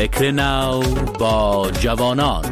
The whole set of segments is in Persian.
فکر نو با جوانان.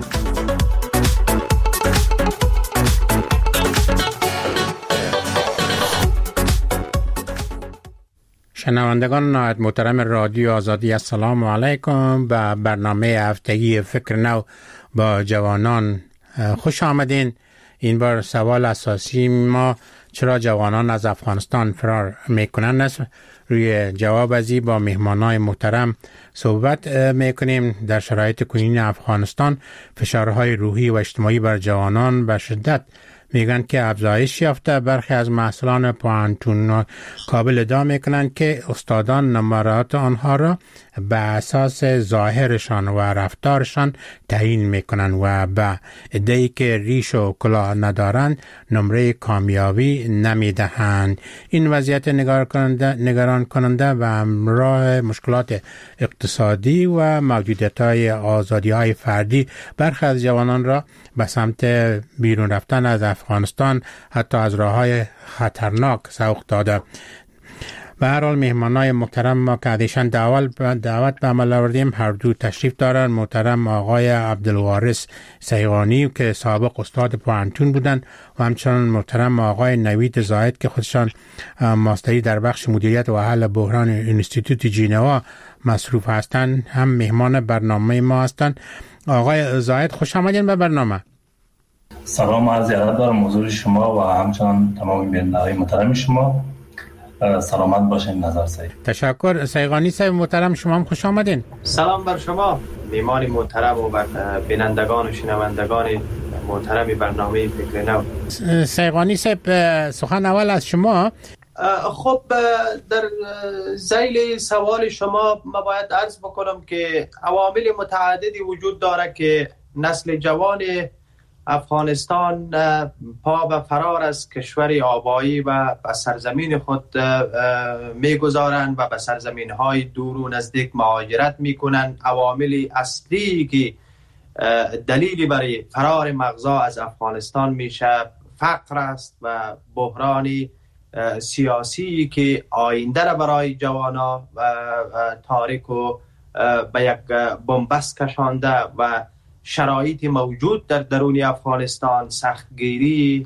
شنوندگان نهایت محترم رادیو آزادی، السلام علیکم. به برنامه هفتگی فکر نو با جوانان خوش آمدین. این بار سوال اساسی ما چرا جوانان از افغانستان فرار میکنن است. روی جواب ازی با مهمانای محترم صحبت میکنیم. در شرایط کنونی افغانستان فشارهای روحی و اجتماعی بر جوانان به شدت میگن که افزایش یافته. برخی از محصلان پوهنتون کابل ادعا میکنند که استادان نمرات آنها را به اساس ظاهرشان و رفتارشان تعیین میکنند و به ادعایی که ریش و کلاه ندارند نمره کامیابی نمیدهند. این وضعیت نگران کننده و همراه مشکلات اقتصادی و موجودیت‌های آزادی‌های فردی برخی از جوانان را به سمت بیرون رفتن از افغانستان حتی از راه‌های خطرناک سوق داده. به هر حال مهمانای محترم ما که ادیشان دعوت به عمل آوردیم هر دو تشریف دارن. محترم آقای عبدالوارث سیغانی که سابق استاد پوهنتون بودن و همچنان محترم آقای نوید زاهد که خودشان ماستری در بخش مدیریت و حل بحران انستیتوت جینوا مصروف هستند، هم مهمان برنامه ما هستند. آقای زاهد خوش آمدین به برنامه. سلام عرض ادب دارم حضور شما و همچنان تمام بینندگان محترم شما. سلامت باشین نظر سید. تشکر. سیغانی صاحب محترم شما هم خوش آمدین. سلام بر شما میهمان محترم و بر بینندگان و شنوندگان محترم برنامه فکر نو. سیغانی صاحب سخن اول از شما. خب در ذیل سوال شما ما باید عرض بکنم که عوامل متعددی وجود داره که نسل جوان افغانستان پا به فرار از کشور آبایی و به سرزمین خود میگذارند و به سرزمین های دور و نزدیک مهاجرت میکنند. عوامل اصلی که دلیلی برای فرار مغزا از افغانستان میشه فقر است و بحرانی سیاسی که آینده را برای جوانا تاریک و به یک بنبست کشانده و شرایط موجود در درون افغانستان، سختگیری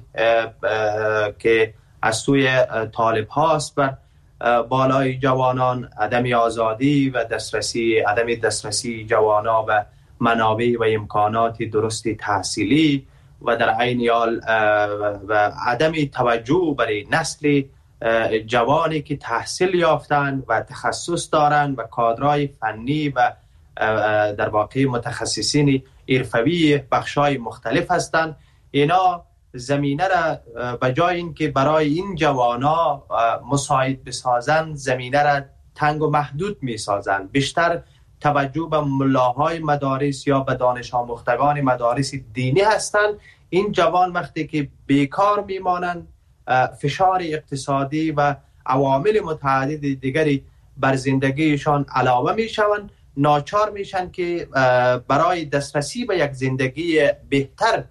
که از سوی طالب هاست بر بالای جوانان، عدم آزادی و عدم دسترسی جوانا و منابع و امکانات درست تحصیلی و در عین حال و عدم توجه برای نسل جوانی که تحصیل یافتند و تخصص دارند و کادرهای فنی و در واقع متخصصین حرفوی بخشای مختلف هستند. اینا زمینه را بجای اینکه برای این جوانا مساعد بسازند زمینه را تنگ و محدود می سازند. بیشتر توجه به ملاهای مدارس یا به دانش آموختگان مدارس دینی هستند. این جوان وقتی که بیکار میمانند فشار اقتصادی و عوامل متعدد دیگری بر زندگیشان علاوه میشوند، ناچار میشن که برای دسترسی به یک زندگی بهتر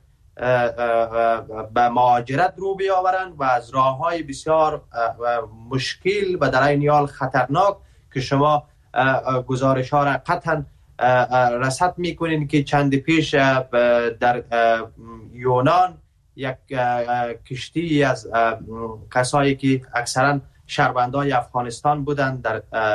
به مهاجرت رو بیاورند و از راههای بسیار مشکل و در این حال خطرناک که شما گزارش ها را قطعا رصد میکنین که چند پیش در یونان یک کشتی از کسایی که اکثرا شهروندان افغانستان بودند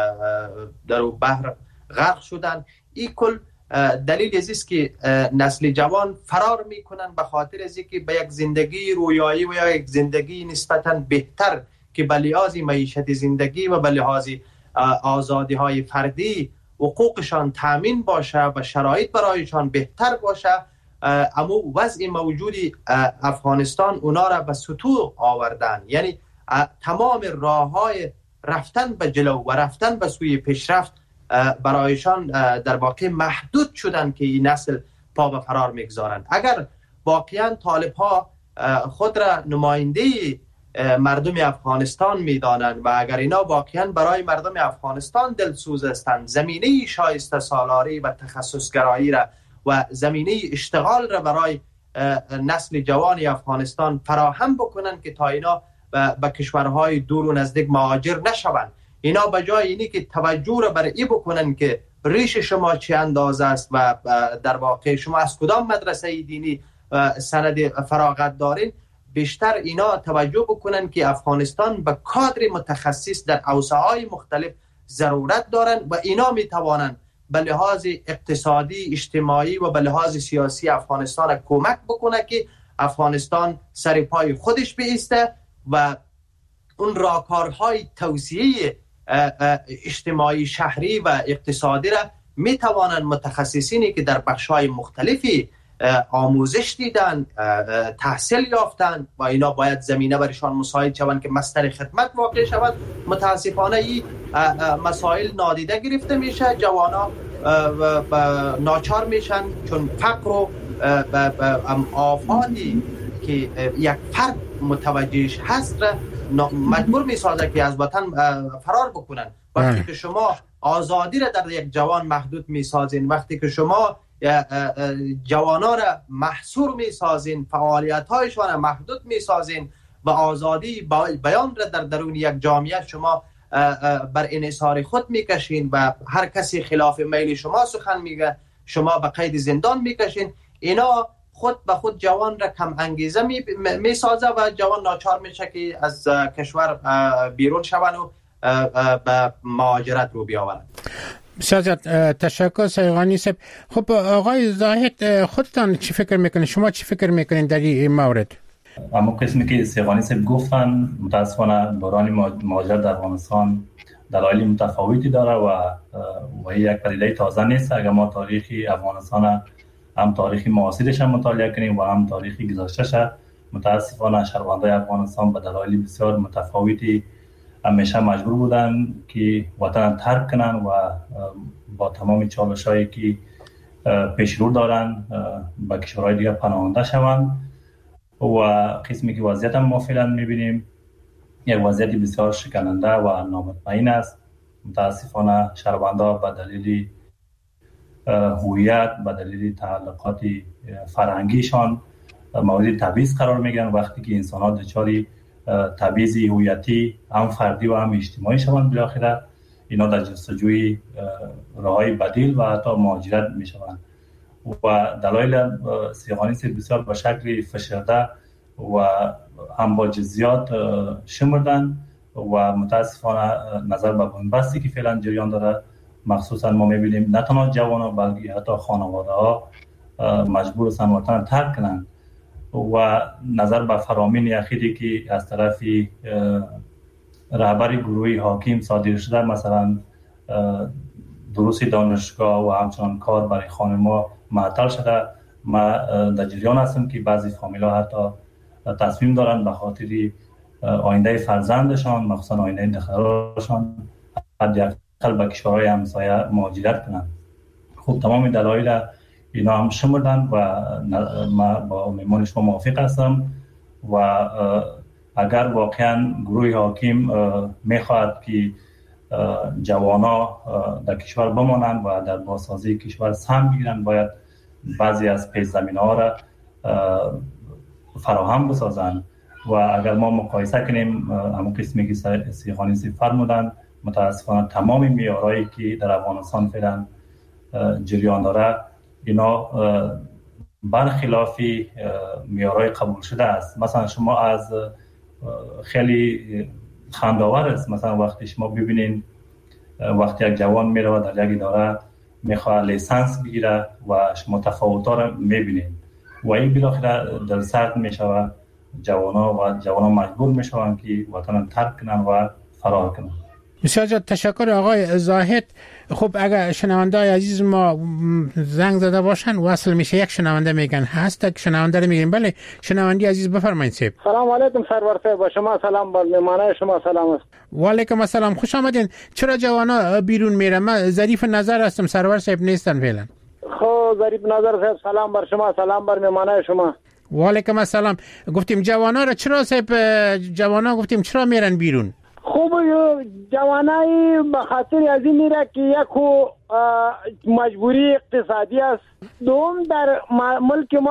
در بحر غرق شدن. این کل دلیل است که نسل جوان فرار میکنن به خاطر از اینکه به یک زندگی رویایی و یا یک زندگی نسبتا بهتر که به لحاظ معیشت زندگی و به لحاظ آزادی های فردی حقوقشان تامین باشه و شرایط برایشان بهتر باشه، اما وضع موجودی افغانستان اونا را به سطوح آوردن. یعنی تمام راههای رفتن به جلو و رفتن به سوی پیشرفت برایشان در واقع محدود شدن که این نسل پا به فرار میگذارند. اگر واقعا طالب ها خود را نماینده مردم افغانستان میدانند و اگر اینا واقعا برای مردم افغانستان دلسوز هستند، زمینه شایسته سالاری و تخصصگرایی را و زمینه اشتغال را برای نسل جوان افغانستان فراهم بکنن که تا اینا به کشورهای دور و نزدیک مهاجر نشوند، اینا به جای اینی که توجه را بر این بکنن که ریش شما چه اندازه است و در واقع شما از کدام مدرسه دینی سند فراغت دارین، بیشتر اینا توجه بکنن که افغانستان به کادر متخصص در حوزه‌های مختلف ضرورت دارن و اینا میتوانن به لحاظ اقتصادی، اجتماعی و به لحاظ سیاسی افغانستان کمک بکنه که افغانستان سر پای خودش بایسته و اون راهکارهای توسعه اجتماعی، شهری و اقتصادی را میتوانند متخصصینی که در بخش‌های مختلفی آموزش دیدن، تحصیل یافتن و اینا باید زمینه برشان مساعد شوند که مصدر خدمت واقع شود. متاسفانه این مسائل نادیده گرفته میشه، جوانا ناچار میشن چون فقر و آفاتی که یک فرد متوجهش هست را مجبور میسازه که از وطن فرار بکنن. وقتی که شما آزادی را در یک جوان محدود میسازین، وقتی که شما جوانا را محصور میسازین، فعالیت هایشان را محدود میسازین و آزادی بیان را در درون یک جامعه شما بر انحصار خود میکشین و هر کسی خلاف میل شما سخن میگه، شما به قید زندان میکشین، اینا خود به خود جوان را کم انگیزه میسازه و جوان ناچار میشه که از کشور بیرون شون و به مهاجرت رو بیاورن. بسیار تشکر سیغانی صاحب. خب آقای زاهد، خودتان چی فکر میکنید؟ شما چی فکر میکنید در این مورد؟ اما قسمی که سیغانی صاحب گفتن، متاسفانه دوران مهاجرت در افغانستان دلایل متفاوتی داره و یک پدیده تازه نیست. اگر ما تاریخی افغانستان هم تاریخی معاصرش هم مطالعه کنیم و هم تاریخی گذشته‌اش، متاسفانه شهروندان افغانستان به دلایل بسیار متفاوتی همیشه مجبور بودن که وطن ترک کنن و با تمام چالش‌هایی که پیش رو دارن به کشورهای دیگر پناهنده شوند و قسمی که وضعیت هم ما فعلا می‌بینیم یک وضعیت بسیار شکننده و نامطمئن است. متاسفانه شهروندان به دلیل هویت، به دلیل تعلقات فرهنگیشان مورد تبعیض قرار میگیرن. وقتی که انسان‌ها دچاری تبعیض هویتی هم فردی و هم اجتماعی شوند، بالاخره اینا در جستجوی راههای بدیل و حتی مهاجرت میشوند و دلایل سیغانی بسیار به شکل فشرده و هم با جزئیات شمردن و متاسفانه نظر به بنبستی که فعلا جریان داره، مخصوصا ما میبینیم نه تنها جوانان بلکه حتی خانواده ها مجبور هستند وطن ترک کنند و نظر به فرامین اخیری که از طرف رهبر گروه حاکم صادر شده، مثلا دروس دانشگاه و همچنان کار برای خانم‌ها معطل شده. ما در جریان هستم که بعضی فامیل‌ها حتی تصمیم دارند به خاطر آینده فرزندشان، مخصوصا آینده دخترشان، حداقل به کشورهای همسایه مهاجرت کنند. خب تمام دلایل اینا هم شمردن و ما با میمان شما موافق هستم و اگر واقعا گروه حاکم میخواهد که جوانا در کشور بمانند و در بازسازی کشور سهم بگیرند، باید بعضی از پیش زمینه ها را فراهم بسازند و اگر ما مقایسه کنیم همون قسمی که سیغانی فرمودن، متاسفانه تمام معیارهایی که در افغانستان فعلا جریان داره اینا برخلاف معیارهای قبول شده است. مثلا شما از خیلی خنده‌آور است، مثلا وقتی شما ببینین وقتی یک جوان میره در یک اداره میخواد لیسانس بگیره و شما تفاوت‌ها را میبینین و این بالاخره دل سرد میشود. جوانان مجبور میشوند که وطن ترک کنن و فرار کنن. بسیار تشکر آقای زاهد. خب اگر شنونده‌های عزیز ما زنگ زده باشن وصل میشه، یک شنونده میگن هست، یک شنونده رو میگیم. بله شنوندی عزیز بفرمایید. سلام علیکم سرور صاحب، با شما سلام، با مهمانای شما سلام است. و علیکم السلام، خوش آمدین. چرا جوانا بیرون میره؟ من ظریف نظر هستم، سرور صاحب نیستن فعلا. خب ظریف نظر صاحب سلام بر شما، سلام بر مهمانای شما. و علیکم السلام. گفتیم جوانا را چرا صاحب گفتیم چرا میرن بیرون؟ خوب جوانای به خاطر از این میره که یک مجبوری اقتصادی است، دوم در ملک ما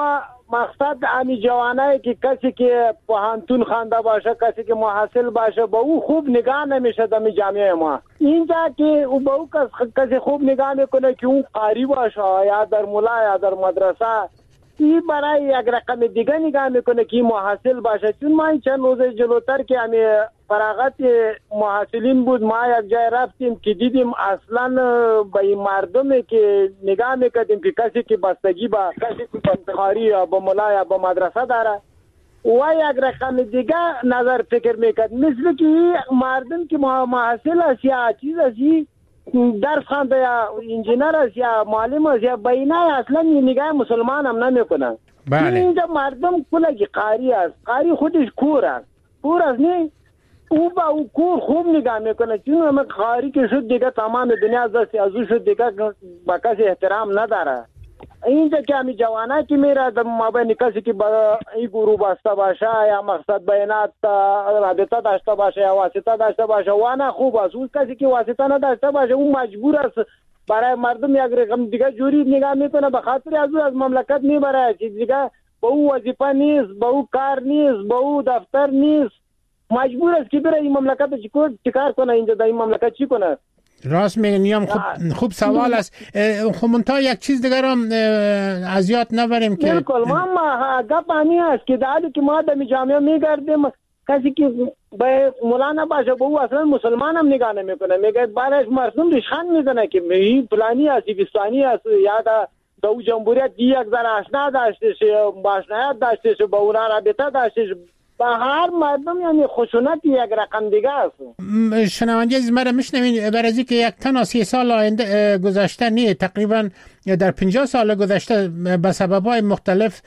مقصد امی جوانایی که کسی که پوهنتون خوانده باشه، کسی که محصل باشه، با او خوب نگاه نمیشه در جامعه ما. اینجا که او با او کسی خوب نگاه میکنه که اون قاری باشه یا در مولا یا در مدرسه، این برای یک رقم دیگه نگاه میکنه که محصل باشه. چون ما چند روز جلوتر که همی فراغت محصلین بود، ما یک جای رفتیم که دیدیم اصلا به این مردمی که نگاه میکردیم که کسی که بستگی با کسی که بستخاری یا با مولا یا با مدرسه داره و یک رقم دیگه نظر فکر میکرد، مثل که مردم که محصل است یا چیز است، درس خوانده یا انجینر است یا معلم است یا بینه، اصلا نگاه مسلمان هم نمیکنن. بله. اینجا مردم کلگی قاری است، قاری خودش کور است نه، او با او کور خوب نگاه میکنه. چون همه قاری که شد دیگه تمام دنیا دست از او شد، دیگه با کسی احترام نداره. اینجا که همی جوانه که میره در مابین کسی که با این گروه بسته باشه یا مقصد بینات رابطه داشته باشه یا واسطه داشته باشه وانا خوب است. اون کسی که واسطه نداشته باشه اون مجبور است برای مردم یک رقم دیگه جوری نگاه میکنه، به خاطر از او از مملکت میبره که دیگه با او وظیفه نیست، با او کار نیست، با او دفتر نیست، مجبور است که بره این مملکت چیکار کنه. اینجا در این مملکت چی کنه؟ راست میگن. نیام خوب سوال است. خب منتها یک چیز دیگر هم از یاد نبریم که بالکل ما گپ همین است که در حالی که ما در جامعه میگردیم کسی که به مولا نباشه با او اصلا مسلمان هم نگاه نمیکنه، میگه برایش مردم ریشخند میزنه که این فلانی است بیستانی است یا در او جمهوریت یک ذره آشنا داشته شه، آشنایت داشته شه، با اونا رابطه داشته شه. با هر مردم یعنی خشونت یک رقم دیگه است. شنونده از مرا میشنوین برای اینکه یک تن 30 سال آینده گذشته نیه، تقریبا در 50 سال گذشته به سبب‌های مختلف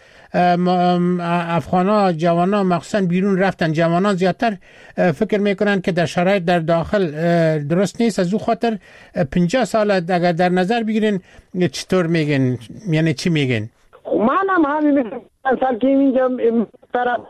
افغانا جوانان مخصوصا بیرون رفتن. جوانان زیادتر فکر میکنن که در شرایط در داخل درست نیست، از او خاطر 50 سال اگر در نظر بگیرین چطور میگن؟ یعنی چی میگن؟ منم همین مثلا که اینجا طرف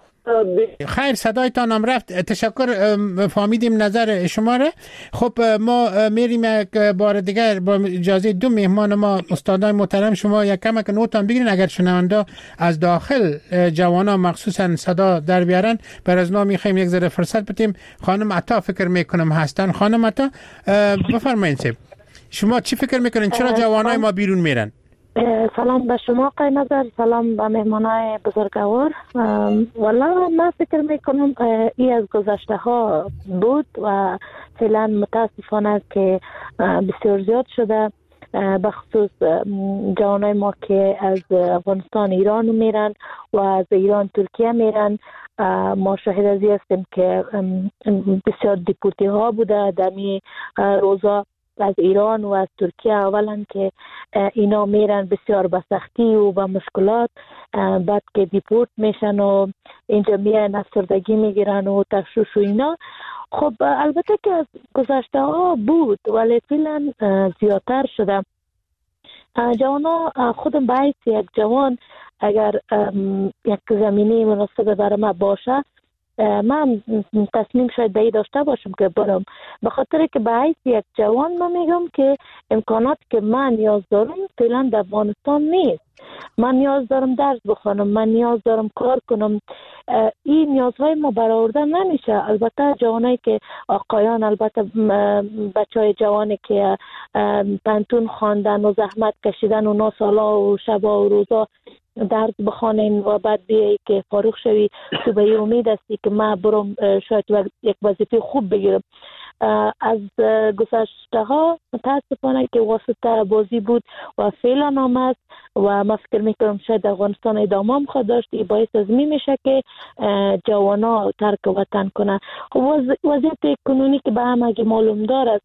خیر صدایتان هم رفت. تشکر، فهمیدیم نظر شما را. خب ما میریم یک بار دیگر با اجازه دو مهمان ما استادان محترم شما یک کمک نوتان بگیرین اگر شنونده از داخل جوانان مخصوصا صدا در بیارن. بر از نام میخوایم یک ذره فرصت بدیم. خانم عطا فکر میکنم هستن. خانم عطا بفرمایید، شما چی فکر میکنین چرا جوانای ما بیرون میرن؟ سلام به شما آقای نظر، سلام به مهمانای بزرگوار. والله من فکر میکنم این از گذشته ها بود و فعلا متاسفانه که بسیار زیاد شده، به خصوص جوانای ما که از افغانستان ایران میرن و از ایران ترکیه میرن. ما شاهد از این هستیم که بسیار دیپورتی ها بوده در می روزا از ایران و از ترکیه. اولا که اینا میرن بسیار به سختی و به مشکلات، بعد که دیپورت میشن و اینجا میان افسردگی میگیرن و تشویش و اینا. خب البته که از گذشته ها بود ولی فعلا زیادتر شده. جوانا خودم باید یک جوان اگر یک زمینه مناسب برای ما باشه، من تصمیم شاید بایی داشته باشم که برم، به خاطر که به حیث یک جوان من میگم که امکانات که من نیاز دارم فعلا در افغانستان نیست. من نیاز دارم درس بخونم، من نیاز دارم کار کنم. این نیازهای ما برآورده نمیشه. البته جوانایی که آقایان، البته بچهای جوانی که پنتون خواندن و زحمت کشیدن و 9 سالا و شبا و روزا درس بخوانین و بعد بیایی که فارغ شوی تو به امید هستی که من برم شاید یک وظیفه خوب بگیرم. از گذشته ها متاسفانه که واسطه بازی بود و فعلا هم است و من فکر میکنم شاید افغانستان ادامه هم خواهد داشت. این باعث از میشه که جوانا ترک وطن کنه. وضعیت کنونی که به همه معلوم دارد،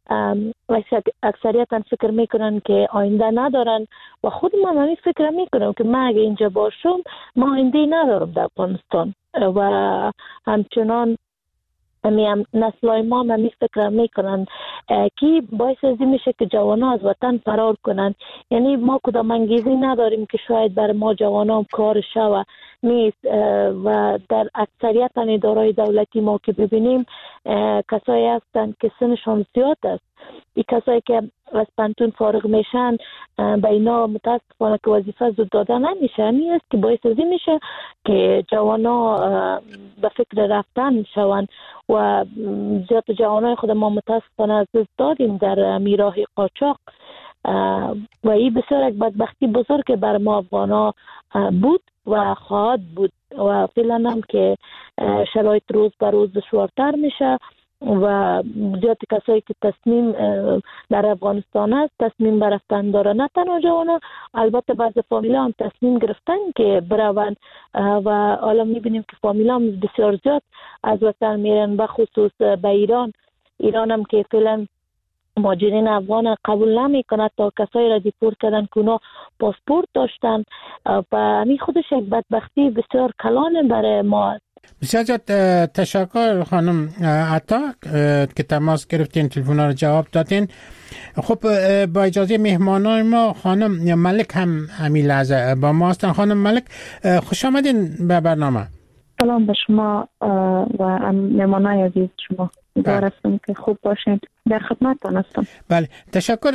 اکثریتا فکر میکنن که آینده ندارن و خود من همین فکر میکنم که من اگه اینجا باشم ما آینده ندارم در افغانستان و همچنان نسلای ما همین فکر میکنن که باعث از این میشه که جوانا از وطن فرار کنن. یعنی ما کدام انگیزی نداریم که شاید بر ما جوانان کار شوه نیست و در اکثریت ادارهای دولتی ما که ببینیم کسایی هستند که سنشان زیاد است. این کسایی که از پانتون فارغ میشن به اینا متاسفانه که وظیفه زود داده نمیشه. همین است که باعث ازی میشه که جوانا به فکر رفتن شون و زیاد جوانای خود ما متاسفانه از دست دادیم در میراه قاچاق و این بسیار یک بدبختی بزرگ بر ما افغانا بود و خواهد بود و فعلا هم که شرایط روز به روز دشوارتر میشه و زیاد کسایی که تصمیم در افغانستان است تصمیم برفتن داره، نه تنها جوانا، البته بعض فامیلا هم تصمیم گرفتن که بروند و حالا میبینیم که فامیلا هم بسیار زیاد از وطن میرن، به خصوص به ایران هم که فعلا مهاجرین افغان قبول نمیکنه تا کسایی را دیپورت کردن که اونا پاسپورت داشتن و همین خودش یک بدبختی بسیار کلان برای ما است. بسیار زیاد تشکر خانم عطا که تماس گرفتین، تلفن رو جواب دادین. خب با اجازه مهمانان ما خانم ملک هم همین لحظه با ما هستن. خانم ملک خوش آمدین به برنامه. سلام به شما و مهمانای عزیز شما. امیدوارم که خوب باشید. در خدمتتان هستم. بله تشکر.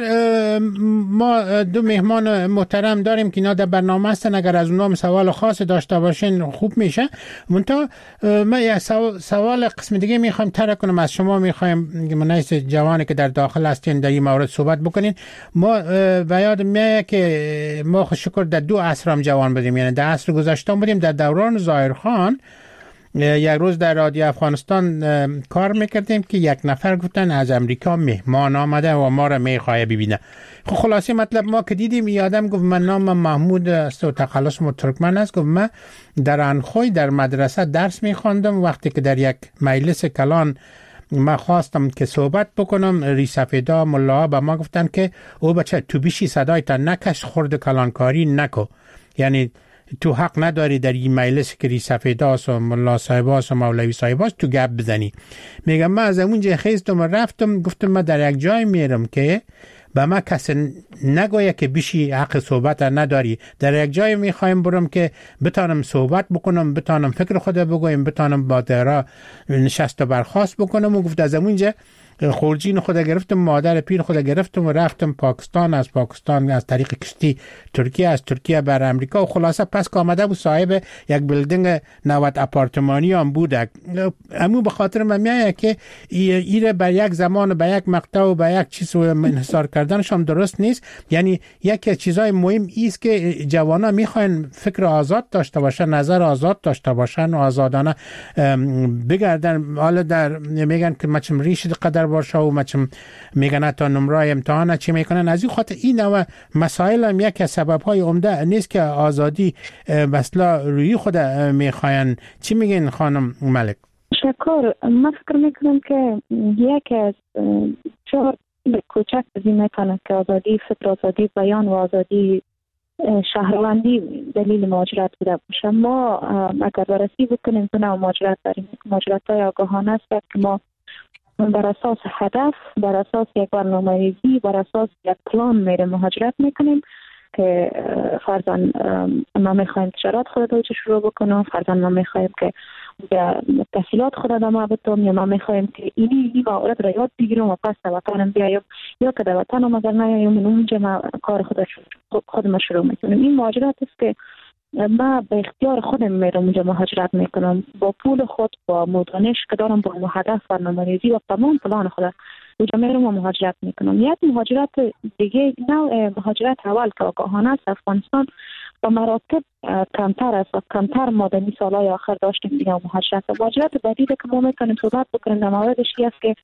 ما دو مهمان محترم داریم که اینا در برنامه هستن، اگر از اونام سوال خاص داشته باشین خوب میشه. منتها ما یه سوال قسم دیگه میخوایم طرح کنم از شما، میخوایم منیس جوانی که در داخل هستین در این مورد صحبت بکنین. ما به یاد میاد که ما خوشکر در دو عصر هم جوان بودیم، یعنی در عصر گذشته بودیم در دوران ظاهرخان. یک روز در رادیو افغانستان کار میکردیم که یک نفر گفتن از امریکا مهمان آمده و ما را میخواه ببینه. خب خلاصه مطلب ما که دیدیم این آدم گفت من نام محمود است و تخلصم ترکمن است. گفت من در انخوی در مدرسه درس میخواندم، وقتی که در یک مجلس کلان ما خواستم که صحبت بکنم، ریسفیدا ملاها به ما گفتن که او بچه تو بیشی صدایتا نکش، خورد کلانکاری نکو، یعنی تو حق نداری در این مجلس که ریسفیداست و ملا صاحباست و مولوی صاحباست تو گپ بزنی. میگم من از اونجا خیستم و رفتم، گفتم من در یک جای میرم که به من کسی نگویه که بیشی حق صحبت نداری. در یک جای میخوایم برم که بتانم صحبت بکنم، بتانم فکر خود بگویم، بتانم با دهرا نشست و برخاست بکنم. و گفت از اونجا خورجین خود گرفتم، مادر پیر خود گرفتم و رفتم پاکستان، از پاکستان از طریق کشتی ترکیه، از ترکیه بر امریکا. و خلاصه پس که آمده بود صاحب یک بلدنگ 90 آپارتمانی هم بود. امو به خاطر من میایه که ایره بر یک زمان و به یک مقطع و به یک چیز انحصار کردنش هم درست نیست. یعنی یکی از چیزای مهم ایست که جوانا میخواین فکر آزاد داشته باشن، نظر آزاد داشته باشن و آزادانه بگردن. حالا در میگن که مچم ریش قدر باشه و مچم میگن تا نمرای امتحان چی میکنن. از این خاطر این نوع مسائل هم یکی از سببهای عمده نیست که آزادی بسلا روی خود میخواین. چی میگین خانم ملک؟ شکر. من فکر میکنم که یکی از چهار کوچک از این میکنه که آزادی فکر، آزادی بیان و آزادی شهروندی دلیل مهاجرت بوده باشه. ما اگر بررسی بکنیم تو نوع مهاجرت داریم، مهاجرت های آگاهانه است که ما بر اساس هدف، بر اساس یک برنامه‌ریزی، بر اساس یک پلان میره مهاجرت میکنیم که فرضاً ما میخوایم تجارت خود رو شروع بکنیم، فرضاً ما میخوایم که تحصیلات خود ادامه بدیم، یا ما میخوایم که این موارد را یاد بگیریم و پس در وطنم بیایم، یا که در وطنم اگر نیایم من اونجا ما کار خودم شروع میکنیم. این مهاجرت است که ما به اختیار خودم میرم اونجا مهاجرت میکنم، با پول خود، با مدانش که دارم، با هدف، برنامه‌ریزی و تمام پلان خود اونجا میرم و مهاجرت میکنم. یک مهاجرت دیگه، نوع مهاجرت اول که آگاهانه است، افغانستان با مراتب کمتر است و کمتر مدنی سالهای آخر داشتیم دیگه مهاجرت. مهاجرت بعدی که ما میتونیم صحبت بکنیم در موردش است که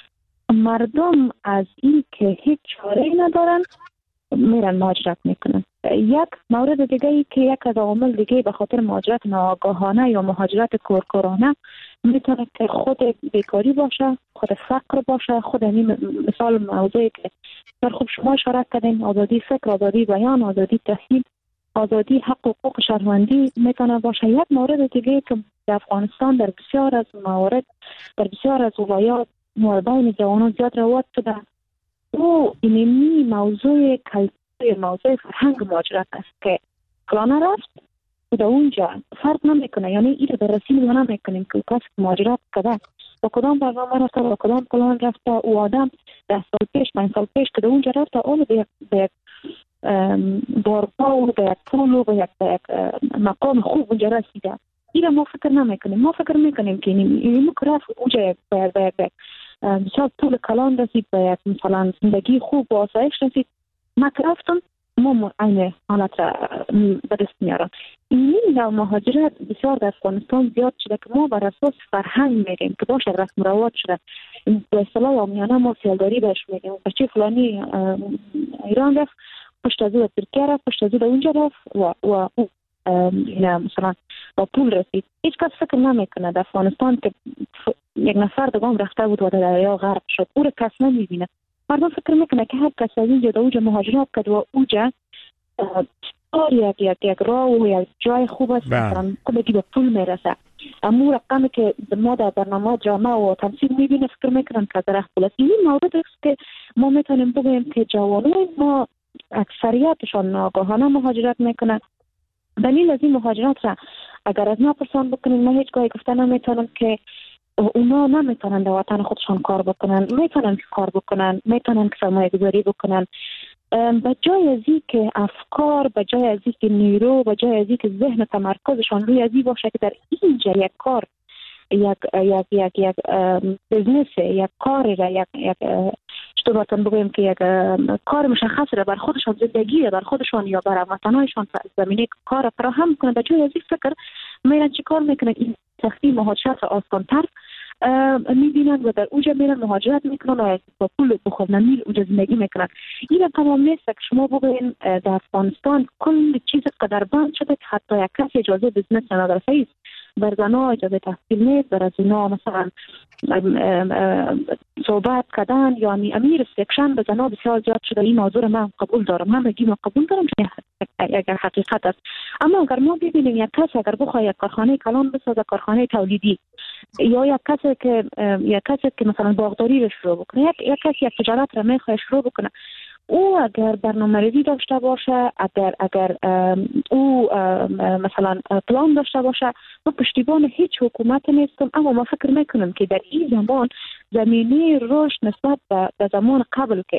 مردم از این که هیچ چاره‌ای ندارن میرن مهاجرت میکنن. یک مورد دیگه ای که یک از عوامل دیگه به خاطر مهاجرت ناآگاهانه یا مهاجرت کورکورانه میتونه که خود بیکاری باشه، خود فقر باشه، خود این مثال موضوعی که در خوب شما اشاره کردین، آزادی فکر، آزادی بیان، آزادی تحصیل، آزادی حق و حقوق شهروندی میتونه باشه. یک مورد دیگه که در افغانستان در بسیار از موارد، در بسیار از ولایات بین جوانان زیاد رواج شده، او اینمی موضوع کلتور، موضوع فرهنگ مهاجرت است که فلانه رفت و در اونجا فرق نمیکنه، یعنی این بررسی ما نمیکنیم که کسی مهاجرت کرده با کدام برنامه رفته، با کدام پلان رفته. او آدم 10 سال پیش 5 سال پیش که در اونجا رفته اول به یک بارگاه و به یک پول و به یک مقام خوب اونجا رسیده. اینا ما فکر نمیکنیم. ما فکر میکنیم که این رفت اونجا به یک بسیار پول کلان رسید، به یک مثلا زندگی خوب و آسایش رسید. ما که رفتم ما عین حالت را به دست میارم. این نوع مهاجرت بسیار در افغانستان زیاد شده که ما بر اساس فرهنگ میگیم که باشه رسم و رواج شده. به اصطلاح عامیانه ما سیالداری بهش میگیم. بچه فلانی ایران رفت، پشت از او ترکیه رفت، پشت از او اونجا رفت و مثلا با پول رسید. هیچ کس فکر نمیکنه در افغانستان که یک نفر دگام رفته بود و در دریا غرق شد. او را کس نمیبینه. مردم فکر میکنه که هر کس از اینجا در اونجا مهاجرت کرد و اونجا یک راه و یک جای خوب است، مثلا کلگی به پول میرسه. اما رقمی که ما در برنامه جامعه و تمثیل میبینه فکر میکنن که در پول است. این مورد است که ما میتونیم بگوییم که جوانان ما اکثریتشان ناگهانه مهاجرت میکنن. دلیل از این مهاجرت را اگر از ما پرسان بکنیم، من هیچ گاهی گفته نمیتونم که اونا نمیتونن در وطن خودشان کار بکنن، میتونن کار بکنن، میتونن که سرمایه گذاری بکنن. به جای از این که افکار، به جای از این که نیرو، به جای از این که ذهن تمرکزشان روی از این باشه که در اینجا یک کار، یک بزنس، یک کاری را، یک چطورتون بگویم که یک کار مشخص را بر خودشان، زندگی را بر خودشان یا بر وطنایشان زمینه کار فراهم کنند. به جای از این فکر میرن چی کار میکنن؟ این سختی مهاجرت را آسان‌تر میبینن و در اونجا میرن مهاجرت میکنن و با پول بخورن میل اونجا زندگی میکنن. این تمام نیست که شما بگوین در افغانستان کل چیز قدر بند شده که حتی یک کسی اجازه بزنس نداره. است بر زنها اجازه تحصیل نیست، بر زنها مثلا صحبت کردن یا امیر رستریکشن به زنها بسیار زیاد شده. این موضوع من قبول دارم، من بگیم قبول دارم که اگر حقیقت است. اما اگر ما ببینیم یک کس اگر بخواد یک کارخانه کلان بسازه، کارخانه تولیدی، یا یک کسی که مثلا باغداری رو شروع بکنه، یک کسی یک تجارت رو میخواد شروع بکنه، او اگر برنامه‌ریزی داشته باشه، اگر او مثلا پلان داشته باشه، ما پشتیبان هیچ حکومت نیستم. اما ما فکر میکنم که در این زمان زمینه رشد نسبت به زمان قبل که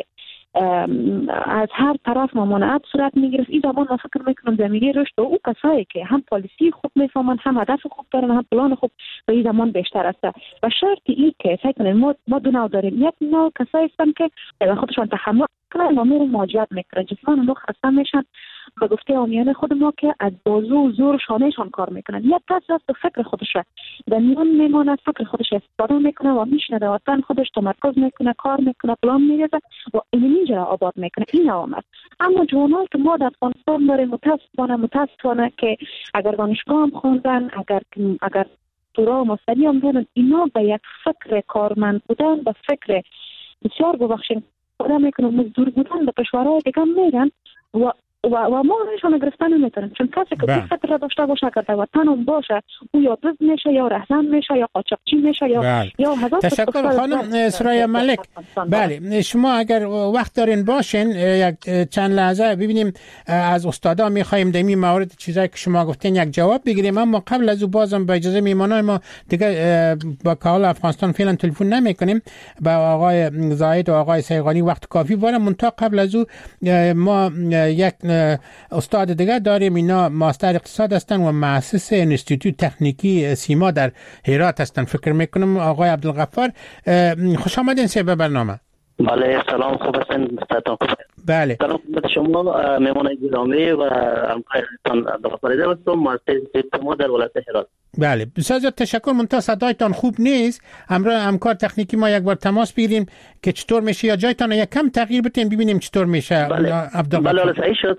از هر طرف ممانعت صورت میگرفت، این زمان ما فکر میکنم زمینه رشد و او کسایی که هم پالیسی خوب میفهمن، هم هدف خوب دارن، هم پلان خوب، به این زمان بیشتر است. و شرط این که فکر کنیم ما دو نوع داریم. یک نوع کسایی هستن که به خودشون تحمل کنن و میرن مهاجرت میکنن، جسمانه نو خسته میشن، به گفته عامیانه خود ما که از بازو و زور شانهشان کار میکنن. یک کس است فکر خودش در میان میماند، فکر خودش استفاده میکنه و میشنه در وطن خودش تمرکز میکنه، کار میکنه، پلان میریزه و اینجا آباد میکنه. این آمد. اما جوانان که ما در افغانستان داریم متاسفانه که اگر دانشگاه هم خوندن، اگر دورا مستری هم دارن، اینا به یک فکر کارمند بودن، به فکر بسیار ببخشید خدا میکنم مزدور بودن به کشورهای دیگه میرن و ما نشان گرفتن نمیتونیم. چون کسی که فکر را داشته باشه که در وطن هم باشه، او یا دزد میشه یا رهزن میشه یا قاچاقچی میشه یا هزار. تشکر خانم سرای ملک. بله، شما اگر وقت دارین باشین یک چند لحظه ببینیم از استادا میخوایم در این مورد چیزایی که شما گفتین یک جواب بگیریم. اما قبل از او بازم با اجازه میمانای ما دیگه با کال افغانستان فعلا تلفن نمیکنیم. با آقای زاید و آقای سیغانی وقت کافی واره. منتها قبل از او ما یک استاد دیگه داریم. اینا ماستر اقتصاد هستن و مؤسس انستیتوت تکنیکی سیما در هرات هستن. فکر میکنم آقای عبدالغفار. خوش آمدین به برنامه. بله سلام، خوب هستین؟ بله سلام خدمت شما مهمان گرامی و همکارتان عبدالغفار هستم، مؤسس سیما در ولایت هرات. بله بسیار زیاد تشکر. منتها صدایتان خوب نیست. همکار تکنیکی ما یک بار تماس بگیریم که چطور میشه یا جایتان یک کم تغییر بدین ببینیم چطور میشه. بله صحیح شد.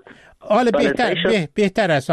بهتر است.